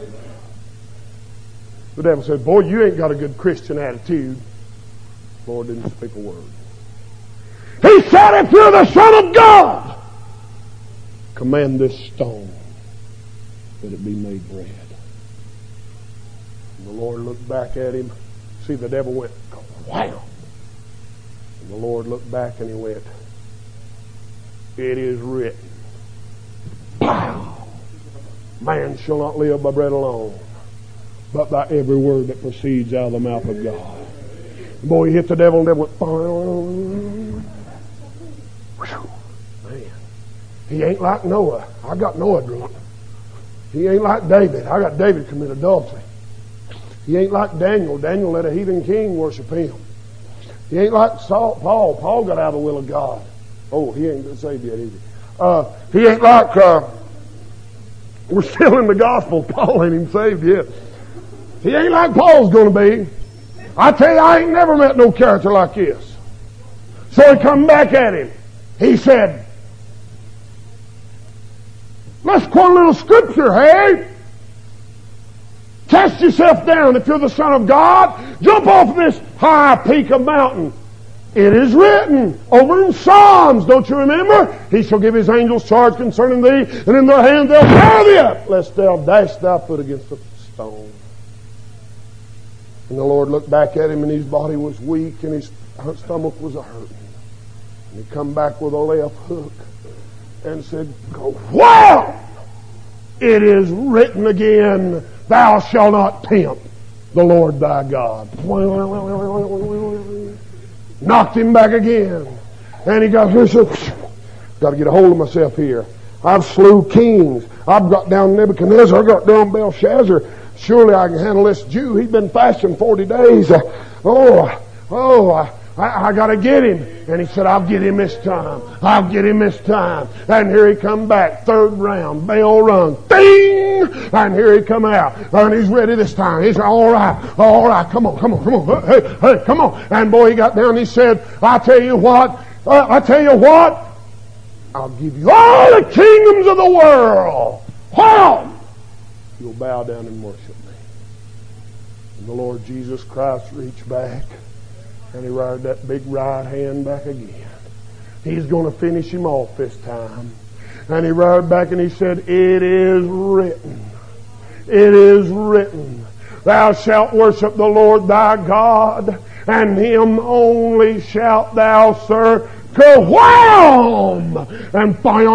The devil said, boy, you ain't got a good Christian attitude. The Lord didn't speak a word. He said, if you're the Son of God, command this stone that it be made bread. And the Lord looked back at him. See, the devil went, wow. And the Lord looked back and he went, it is written. Wow. Man shall not live by bread alone, but by every word that proceeds out of the mouth of God. Boy, he hit the devil and the devil went, man, he ain't like Noah. I got Noah drunk. He ain't like David. I got David commit adultery. He ain't like Daniel. Daniel let a heathen king worship him. He ain't like Saul, Paul. Paul got out of the will of God. Oh, he ain't been saved yet, is he? Uh, he ain't like, uh, we're still in the gospel. Paul ain't even saved yet. He ain't like Paul's going to be. I tell you, I ain't never met no character like this. So he come back at him. He said, let's quote a little scripture, hey? Cast yourself down if you're the Son of God. Jump off this high peak of mountain. It is written over in Psalms, don't you remember? He shall give his angels charge concerning thee, and in their hands they'll bear thee up, lest thou dash thy foot against a stone. And the Lord looked back at him, and his body was weak, and his stomach was a-hurting. And he come back with a left hook and said, well, it is written again, thou shalt not tempt the Lord thy God. Knocked him back again. And he got here and said, got to get a hold of myself here. I've slew kings. I've got down Nebuchadnezzar. I got down Belshazzar. Surely I can handle this Jew. He's been fasting forty days. Uh, oh, oh, uh, I, I got to get him. And he said, I'll get him this time. I'll get him this time. And here he come back. Third round. Bell rung. Ding! And here he come out. And he's ready this time. He said, all right. All right. Come on. Come on. Come on. Hey, hey, come on. And boy, he got down and he said, I tell you what. Uh, I tell you what. I'll give you all the kingdoms of the world. Wow! You'll bow down and worship me. And the Lord Jesus Christ reached back and he rolled that big right hand back again. He's going to finish him off this time. And he rolled back and he said, it is written. It is written. Thou shalt worship the Lord thy God, and Him only shalt thou serve. Ka-wham! And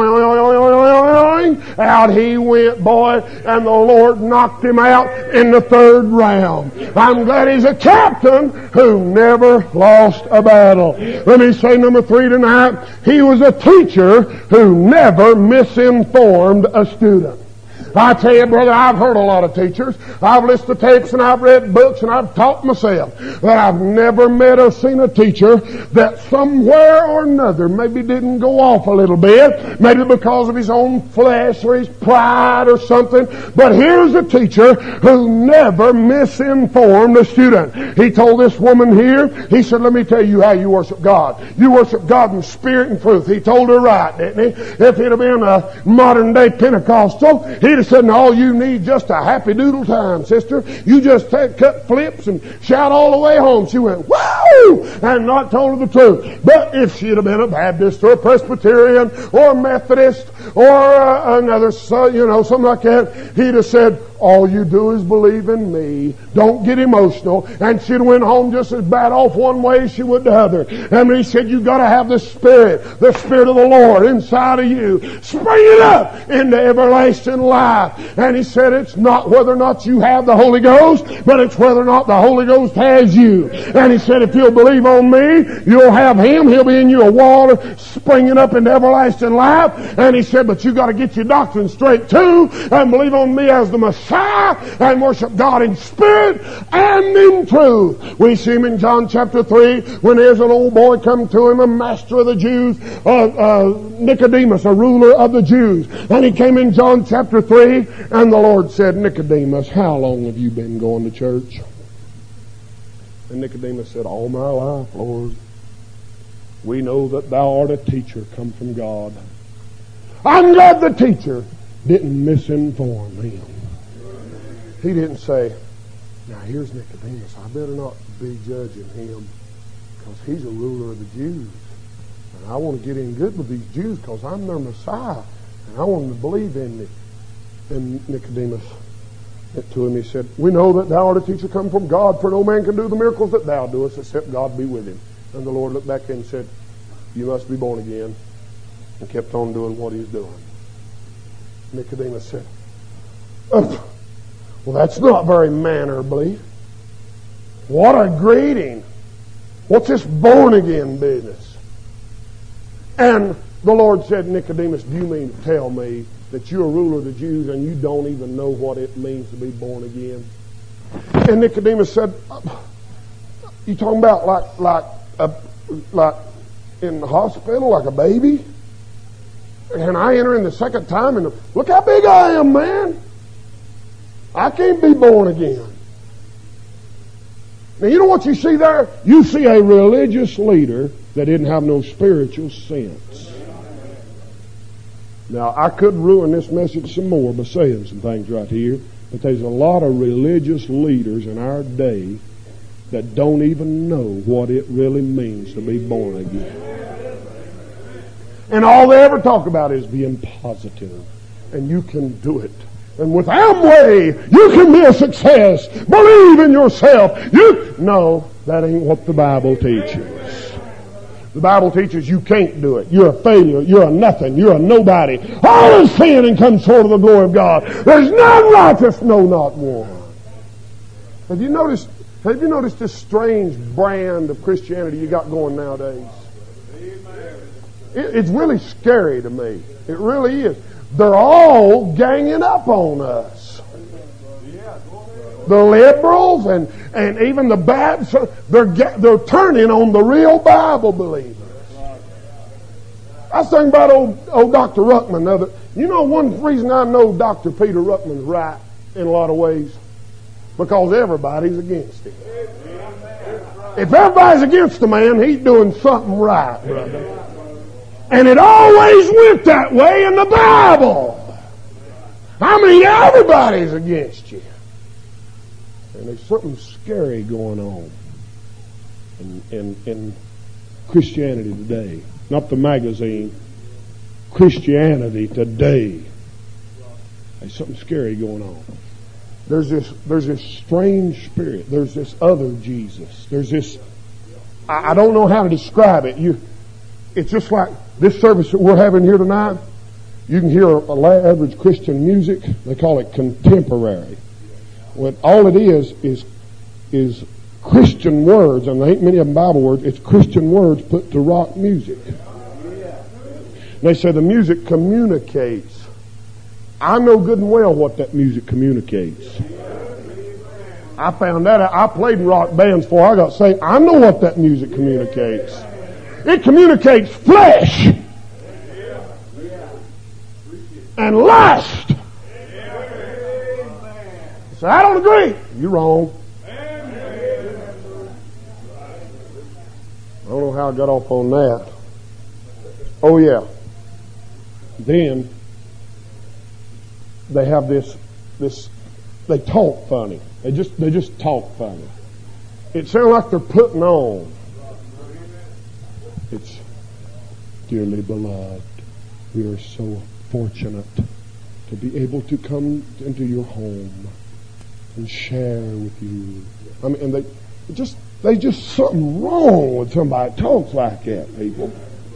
boing, out he went, boy, and the Lord knocked him out in the third round. I'm glad he's a captain who never lost a battle. Let me say number three tonight. He was a teacher who never misinformed a student. I tell you, brother, I've heard a lot of teachers. I've listened to tapes and I've read books and I've taught myself. But I've never met or seen a teacher that somewhere or another maybe didn't go off a little bit. Maybe because of his own flesh or his pride or something. But here's a teacher who never misinformed a student. He told this woman here, he said, let me tell you how you worship God. You worship God in spirit and truth. He told her right, didn't he? If he'd have been a modern day Pentecostal, he'd have said, all you need just a happy doodle time, sister. You just take, cut flips and shout all the way home. She went, woo! And not told her the truth. But if she'd have been a Baptist or a Presbyterian or a Methodist or uh, another, you know, something like that, he'd have said, all you do is believe in me. Don't get emotional. And she'd have went home just as bad off one way as she would the other. And he said, you got to have the Spirit, the Spirit of the Lord inside of you. Spring it up into everlasting life. And he said, it's not whether or not you have the Holy Ghost, but it's whether or not the Holy Ghost has you. And he said, if you'll believe on me, you'll have Him. He'll be in you a water springing up into everlasting life. And he said, but you got to get your doctrine straight too, and believe on me as the Messiah, and worship God in spirit and in truth. We see him in John chapter three when there's an old boy come to him, a master of the Jews, uh, uh, Nicodemus, a ruler of the Jews. And he came in John chapter three, and the Lord said, Nicodemus, how long have you been going to church? And Nicodemus said, all my life, Lord. We know that thou art a teacher come from God. I'm glad the teacher didn't misinform him. He didn't say, now here's Nicodemus, I better not be judging him because he's a ruler of the Jews. And I want to get in good with these Jews because I'm their Messiah. And I want them to believe in me. And Nicodemus went to him, he said, we know that thou art a teacher come from God, for no man can do the miracles that thou doest except God be with him. And the Lord looked back and said, you must be born again. And kept on doing what he was doing. Nicodemus said, oh, well, that's not very mannerly. What a greeting. What's this born again business? And the Lord said, Nicodemus, do you mean to tell me that you're a ruler of the Jews and you don't even know what it means to be born again? And Nicodemus said, you talking about like like a, like in the hospital, like a baby? And I enter in the second time and look how big I am, man. I can't be born again. Now, you know what you see there? You see a religious leader that didn't have no spiritual sense. Now, I could ruin this message some more by saying some things right here, but there's a lot of religious leaders in our day that don't even know what it really means to be born again. And all they ever talk about is being positive, and you can do it. And with Amway, you can be a success. Believe in yourself. You No, that ain't what the Bible teaches. The Bible teaches you can't do it. You're a failure. You're a nothing. You're a nobody. All is sin and comes short of the glory of God. There's none righteous, no, not one. Have you noticed, have you noticed this strange brand of Christianity you got going nowadays? It, it's really scary to me. It really is. They're all ganging up on us. The liberals and, and even the Baptists, they're, they're turning on the real Bible believers. I was thinking about old, old Doctor Ruckman. Other, you know, one reason I know Doctor Peter Ruckman's right in a lot of ways, because everybody's against him. If everybody's against the man, he's doing something right, brother. And it always went that way in the Bible. I mean, everybody's against you. And there's something scary going on in, in, in Christianity today. Not the magazine. Christianity today. There's something scary going on. There's this, there's this strange spirit. There's this other Jesus. There's this I, I don't know how to describe it. You, it's just like this service that we're having here tonight. You can hear a, a average Christian music. They call it contemporary. What all it is is is Christian words, and there ain't many of them Bible words. It's Christian words put to rock music. They say the music communicates. I know good and well what that music communicates. I found that out. I played in rock bands before I got saved. I know what that music communicates. It communicates flesh and lust. So I don't agree. You're wrong. I don't know how I got off on that. Oh yeah. Then they have this this they talk funny. They just they just talk funny. It sounds like they're putting on. It's, dearly beloved, we are so fortunate to be able to come into your home and share with you. I mean, and they just they just something wrong with somebody that talks like that, people.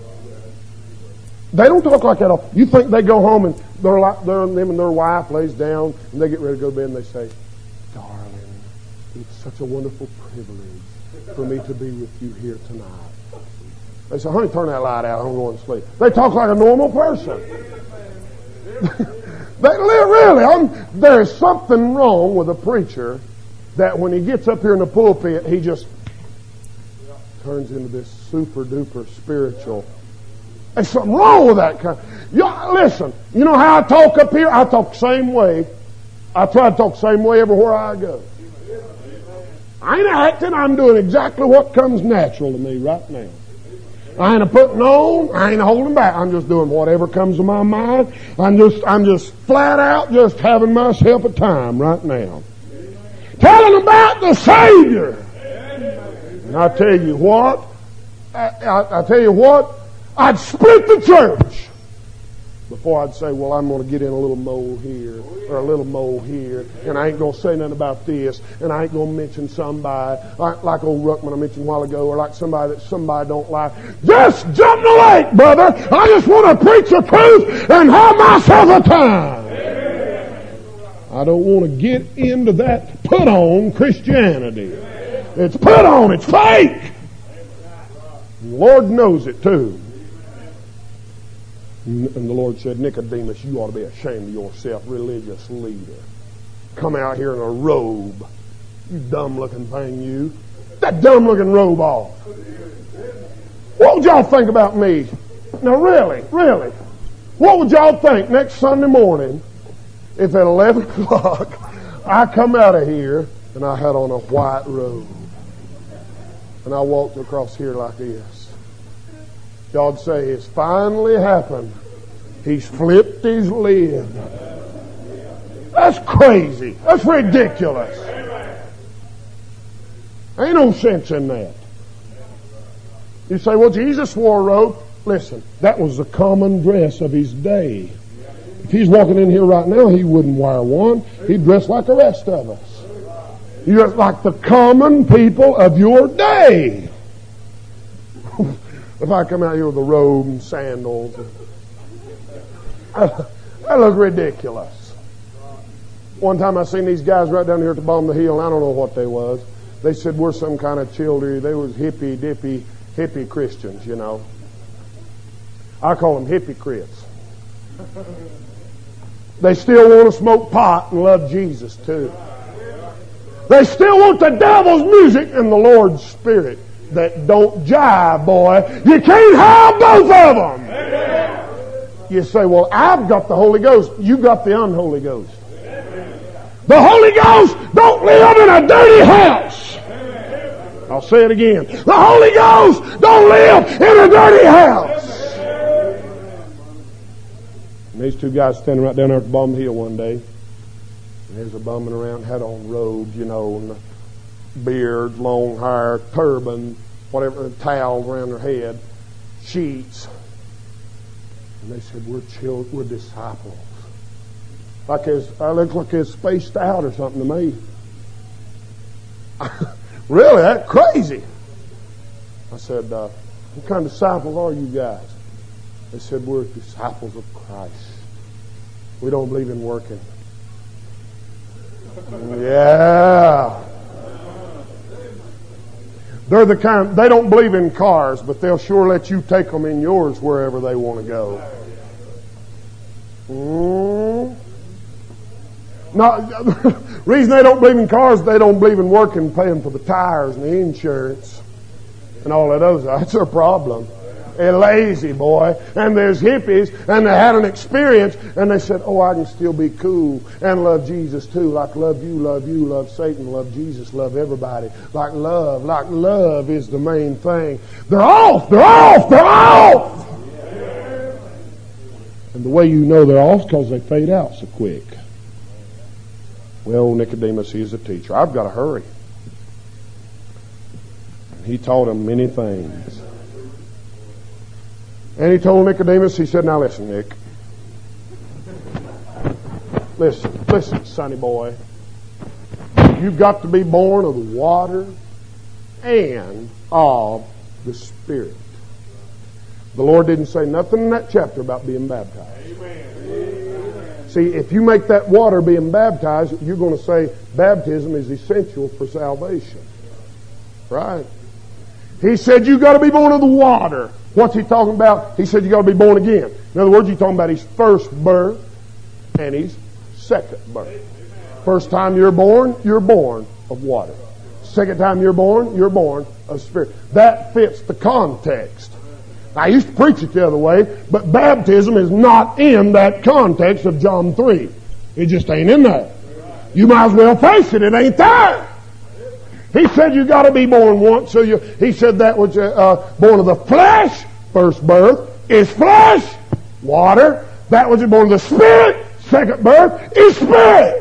They don't talk like that. You think they go home and they're like, they're, them and their wife lays down and they get ready to go to bed and they say, darling, it's such a wonderful privilege for me to be with you here tonight. They say, honey, turn that light out. I'm going to sleep. They talk like a normal person. They really, I'm, there's something wrong with a preacher that when he gets up here in the pulpit, he just turns into this super duper spiritual. There's something wrong with that kind. You, listen, you know how I talk up here? I talk the same way. I try to talk the same way everywhere I go. I ain't acting. I'm doing exactly what comes natural to me right now. I ain't a putting on. I ain't a holding back. I'm just doing whatever comes to my mind. I'm just, I'm just flat out just having myself a time right now. Telling about the Savior. And I tell you what, I, I, I tell you what, I'd split the church before I'd say, well, I'm going to get in a little mole here or a little mole here, and I ain't going to say nothing about this, and I ain't going to mention somebody like, like old Ruckman I mentioned a while ago, or like somebody that somebody don't like. Just jump in the lake, brother. I just want to preach the truth and have myself a time. I don't want to get into that put-on Christianity. It's put on. It's fake. And the Lord knows it too. And the Lord said, Nicodemus, you ought to be ashamed of yourself, religious leader. Come out here in a robe. You dumb-looking thing, you. That dumb-looking robe off. What would y'all think about me? Now, really, really. What would y'all think next Sunday morning if at eleven o'clock I come out of here and I had on a white robe and I walked across here like this? Y'all'd say, it's finally happened. He's flipped his lid. That's crazy. That's ridiculous. Ain't no sense in that. You say, well, Jesus wore a robe. Listen, that was the common dress of his day. If he's walking in here right now, he wouldn't wear one. He'd dress like the rest of us. He dressed like the common people of your day. If I come out here with a robe and sandals, that look ridiculous. One time I seen these guys right down here at the bottom of the hill, and I don't know what they was. They said we're some kind of children. They was hippie, dippy, hippie Christians, you know. I call them hypocrites. They still want to smoke pot and love Jesus too. They still want the devil's music and the Lord's Spirit. That don't jive, boy. You can't have both of them. Amen. You say, well, I've got the Holy Ghost. You got the unholy Ghost. Amen. The Holy Ghost don't live in a dirty house. Amen. I'll say it again. The Holy Ghost don't live in a dirty house. Amen. And these two guys standing right down there at the bottom of the hill one day. And there's a bumming around, had on robes, you know, and beard, long hair, turban, whatever, towels around their head, sheets. And they said, we're children, we're disciples. Like his, I look like he's spaced out or something to me. Really, that's crazy. I said, uh, what kind of disciples are you guys? They said, we're disciples of Christ. We don't believe in working. Yeah. They're the kind, they don't believe in cars, but they'll sure let you take them in yours wherever they want to go. Mm. No, reason they don't believe in cars, they don't believe in working, paying for the tires and the insurance and all of those. That's their problem. They're lazy, boy. And there's hippies, and they had an experience, and they said, oh, I can still be cool and love Jesus too. Like love you, love you, love Satan, love Jesus, love everybody. Like love, like love is the main thing. They're off, they're off, they're off! And the way you know they're off is because they fade out so quick. Well, Nicodemus, he is a teacher. I've got to hurry. And he taught him many things. And he told Nicodemus, he said, now listen, Nick. Listen, listen, sonny boy. You've got to be born of the water and of the Spirit. The Lord didn't say nothing in that chapter about being baptized. Amen. See, if you make that water being baptized, you're going to say baptism is essential for salvation. Right? He said you got to be born of the water. What's he talking about? He said you got to be born again. In other words, he's talking about his first birth and his second birth. First time you're born, you're born of water. Second time you're born, you're born of Spirit. That fits the context. I used to preach it the other way, but baptism is not in that context of John three. It just ain't in there. You might as well face it. It ain't there. He said you got to be born once. So you, he said that was uh, born of the flesh, first birth, is flesh, water. That was born of the Spirit, second birth, is Spirit.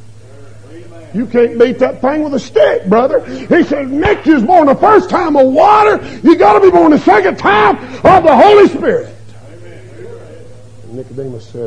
You can't beat that thing with a stick, brother. He said, Nick, you was born the first time of water. You got to be born the second time of the Holy Spirit. And Nicodemus said,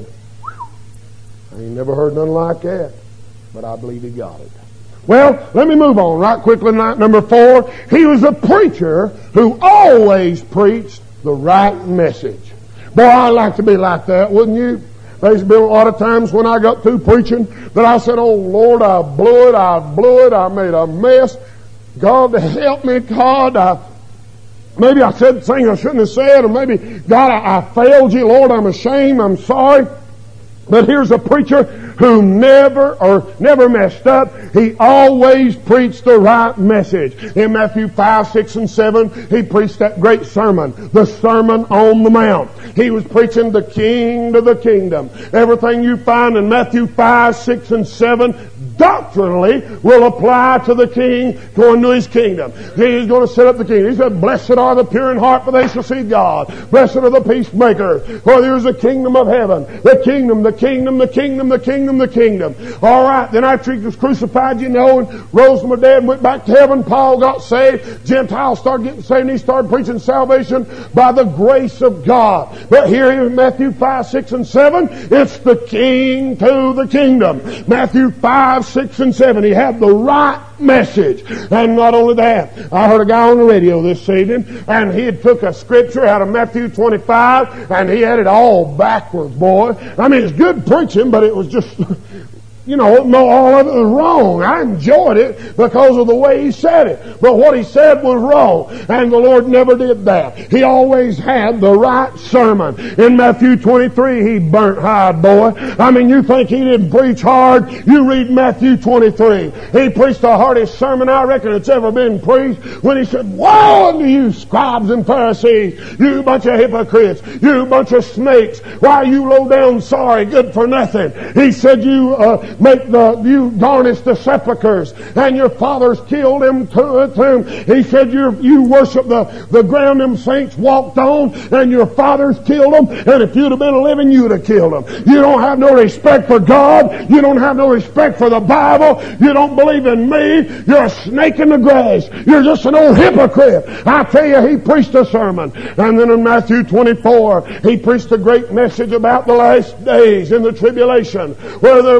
I ain't never heard nothing like that, but I believe he got it. Well, let me move on right quickly. Number four, he was a preacher who always preached the right message. Boy, I'd like to be like that, wouldn't you? There's been a lot of times when I got through preaching that I said, oh, Lord, I blew it, I blew it, I made a mess. God, help me, God. I, maybe I said things I shouldn't have said, or maybe, God, I, I failed you. Lord, I'm ashamed, I'm sorry. But here's a preacher who never or never messed up. He always preached the right message. In Matthew five, six, and seven, he preached that great sermon, the Sermon on the Mount. He was preaching the king to the kingdom. Everything you find in Matthew five, six, and seven doctrinally will apply to the king going to his kingdom. He's going to set up the kingdom. He said, blessed are the pure in heart, for they shall see God. Blessed are the peacemakers, for there is a kingdom of heaven. The kingdom, the kingdom, the kingdom, the kingdom, the kingdom. All right, then after he was crucified, you know, and rose from the dead and went back to heaven, Paul got saved. Gentiles started getting saved, and he started preaching salvation by the grace of God. But here in Matthew five, six, and seven, it's the king to the kingdom. Matthew five, six, and seven, he had the right message. And not only that, I heard a guy on the radio this evening, and he had took a scripture out of Matthew twenty-five, and he had it all backwards, boy. I mean, it's good preaching, but it was just, you know, no, all of it was wrong. I enjoyed it because of the way he said it. But what he said was wrong. And the Lord never did that. He always had the right sermon. In Matthew twenty-three, he burnt hard, boy. I mean, you think he didn't preach hard? You read Matthew twenty-three. He preached the hardest sermon I reckon it's ever been preached when he said, woe unto you, scribes and Pharisees, you bunch of hypocrites, you bunch of snakes. Why, you low down sorry, good for nothing. He said, you uh, make the, you garnish the sepulchres, and your fathers killed them to a tomb. He said, you you worship the, the ground them saints walked on, and your fathers killed them, and if you'd have been living, you'd have killed them. You don't have no respect for God. You don't have no respect for the Bible. You don't believe in me. You're a snake in the grass. You're just an old hypocrite. I tell you, he preached a sermon. And then in Matthew twenty-four, he preached a great message about the last days in the tribulation, where there'll be war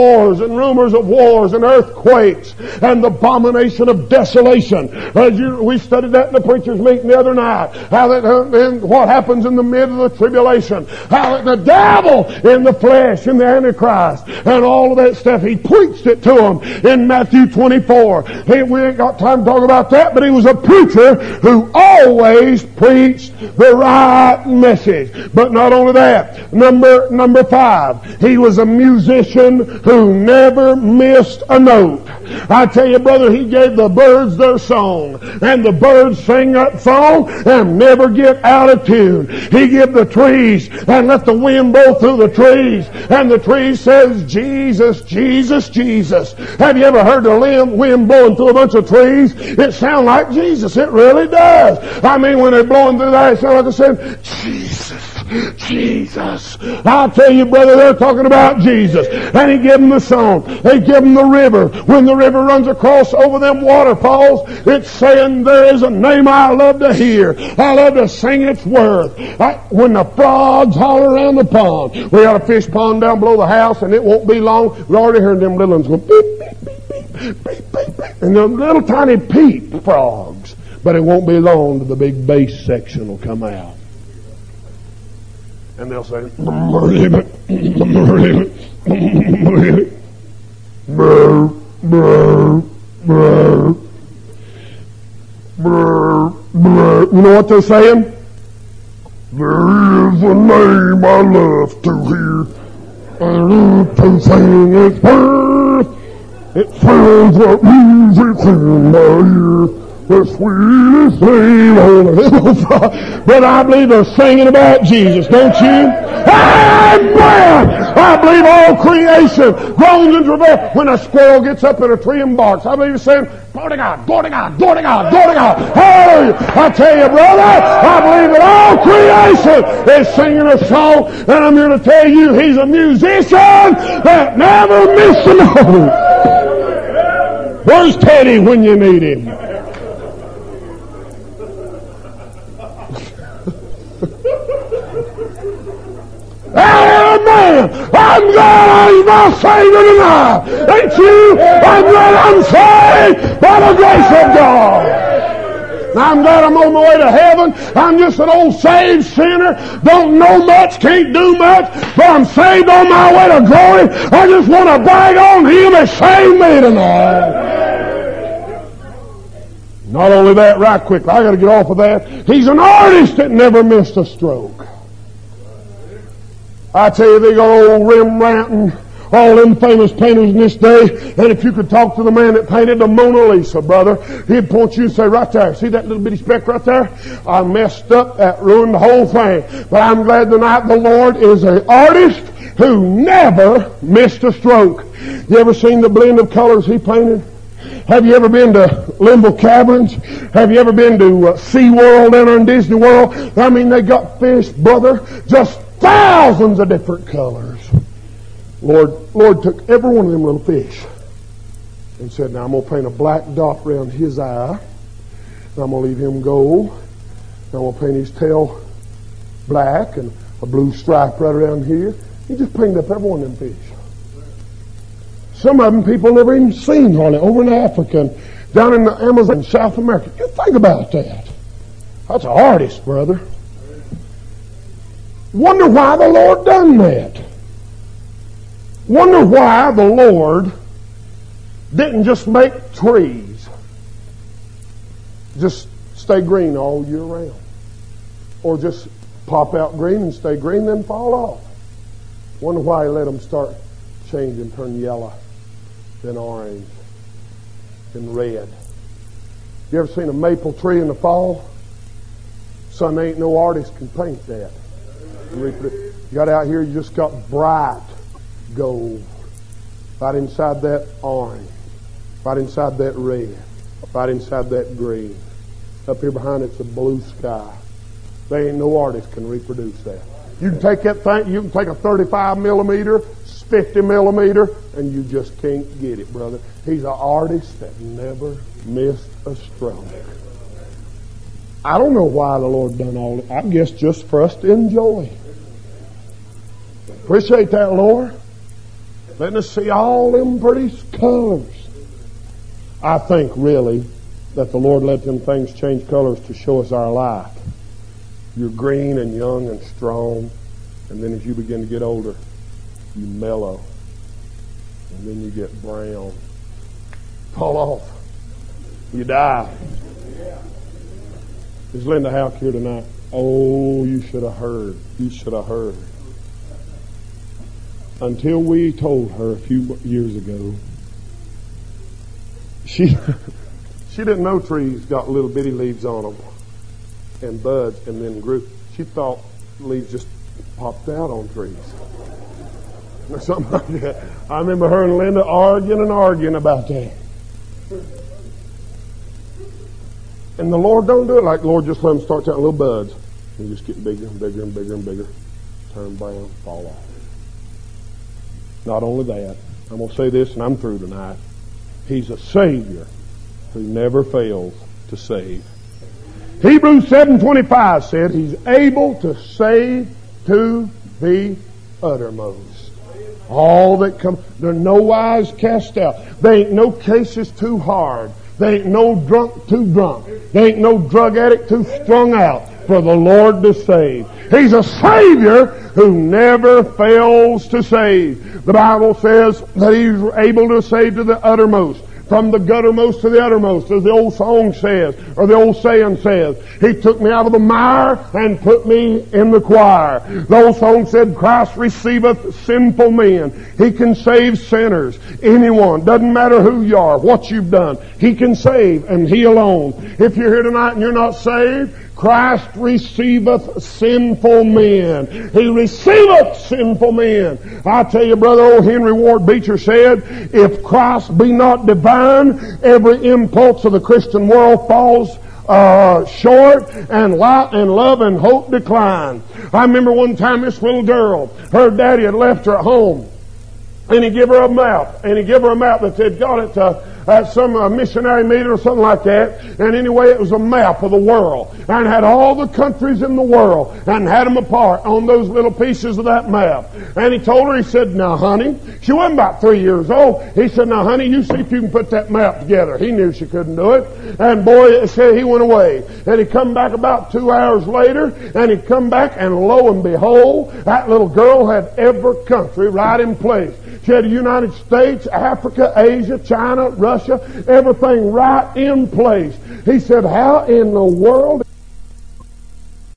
wars and rumors of wars and earthquakes and the abomination of desolation. As you, we studied that in the preacher's meeting the other night. How that, uh, and what happens in the mid of the tribulation. How that the devil in the flesh, in the Antichrist, and all of that stuff, he preached it to them in Matthew twenty-four. He, we ain't got time to talk about that, but he was a preacher who always preached the right message. But not only that, number, number five, he was a musician who never missed a note. I tell you, brother, he gave the birds their song, and the birds sing that song and never get out of tune. He gave the trees and let the wind blow through the trees, and the trees says, Jesus, Jesus, Jesus. Have you ever heard the wind blowing through a bunch of trees? It sounds like Jesus. It really does. I mean, when they're blowing through there, it sounds like they're saying, Jesus, Jesus. I tell you, brother, they're talking about Jesus. And he gave them the song. They give them the river. When the river runs across over them waterfalls, it's saying, there is a name I love to hear. I love to sing its worth. I, when the frogs holler around the pond. We got a fish pond down below the house, and it won't be long. We already heard them little ones go beep, beep, beep, beep, beep, beep, beep. And them little tiny peep frogs. But it won't be long till the big bass section will come out. And they'll say, brr, brr, brr, brr, brr. You know what they're saying? There is a name I love to hear. I love to sing its worth. It sounds like music in my ear. The sweetest thing on the But I believe they're singing about Jesus, don't you? Amen! I believe all creation groans and travails. When a squirrel gets up in a tree and barks, I believe he's saying, glory to God, glory to God, glory to God, glory to God. Hallelujah! I tell you, brother, I believe that all creation is singing a song, and I'm here to tell you he's a musician that never misses a note. Where's Teddy when you need him? Amen. I'm glad I'm my Savior tonight. Ain't you? I'm glad I'm saved by the grace of God. I'm glad I'm on my way to heaven. I'm just an old saved sinner. Don't know much, can't do much, but I'm saved on my way to glory. I just want to brag on Him that saved me tonight. Not only that, right quick, I got to get off of that. He's an artist that never missed a stroke. I tell you, they got old Rembrandt and all them famous painters in this day, and if you could talk to the man that painted the Mona Lisa, brother, he'd point you and say, right there, see that little bitty speck right there? I messed up, that ruined the whole thing. But I'm glad tonight the Lord is an artist who never missed a stroke. You ever seen the blend of colors he painted? Have you ever been to Limble Caverns? Have you ever been to uh, Sea World down there in Disney World? I mean, they got fish, brother, just thousands of different colors. Lord, Lord took every one of them little fish and said, now I'm going to paint a black dot around his eye, and I'm going to leave him gold, and I'm going to paint his tail black and a blue stripe right around here. He just painted up every one of them fish. Some of them people never even seen hardly over in Africa and down in the Amazon, South America. You think about that. That's an artist, brother. Wonder why the Lord done that. Wonder why the Lord didn't just make trees just stay green all year round, or just pop out green and stay green then fall off. Wonder why He let them start changing, turn yellow, then orange, then red. You ever seen a maple tree in the fall? Son, ain't no artist can paint that. You got out here, you just got bright gold. Right inside that orange. Right inside that red. Right inside that green. Up here behind it's a blue sky. There ain't no artist can reproduce that. You can take that thing, you can take a thirty-five millimeter, fifty millimeter, and you just can't get it, brother. He's an artist that never missed a stroke. I don't know why the Lord done all that. I guess just for us to enjoy. Appreciate that, Lord. letting us see all them pretty colors. I think really that the Lord let them things change colors to show us our life. You're green and young and strong, and then as you begin to get older, you mellow, and then you get brown. Fall off. You die. Is Linda Houck here tonight? Oh, you should have heard. You should have heard. Until we told her a few years ago, she she didn't know trees got little bitty leaves on them and buds and then grew. She thought leaves just popped out on trees or something like that. I remember her and Linda arguing and arguing about that. And the Lord don't do it like the Lord just let them start out little buds and just get bigger and bigger and bigger and bigger, turn brown, fall off. Not only that, I'm going to say this and I'm through tonight. He's a Savior who never fails to save. Hebrews seven twenty-five said He's able to save to the uttermost. All that come, they're no wise cast out. There ain't no cases too hard. There ain't no drunk too drunk. There ain't no drug addict too strung out for the Lord to save. He's a Savior who never fails to save. The Bible says that He's able to save to the uttermost. From the guttermost to the uttermost, as the old song says, or the old saying says. He took me out of the mire and put me in the choir. The old song said, Christ receiveth sinful men. He can save sinners. Anyone. Doesn't matter who you are, what you've done. He can save, and He alone. If you're here tonight and you're not saved, Christ receiveth sinful men. He receiveth sinful men. I tell you, brother, old Henry Ward Beecher said, if Christ be not divine, every impulse of the Christian world falls uh, short, and light and love and hope decline. I remember one time this little girl, her daddy had left her at home, and he gave her a map, and he gave her a map that they'd got it to at some uh, missionary meeting or something like that. And anyway, it was a map of the world and had all the countries in the world and had them apart on those little pieces of that map. And he told her, he said, now honey, she wasn't about three years old. He said, now honey, you see if you can put that map together. He knew she couldn't do it. And boy, it said he went away. And he come back about two hours later, and he come back, and lo and behold, that little girl had every country right in place. She had the United States, Africa, Asia, China, Russia, everything right in place. He said, how in the world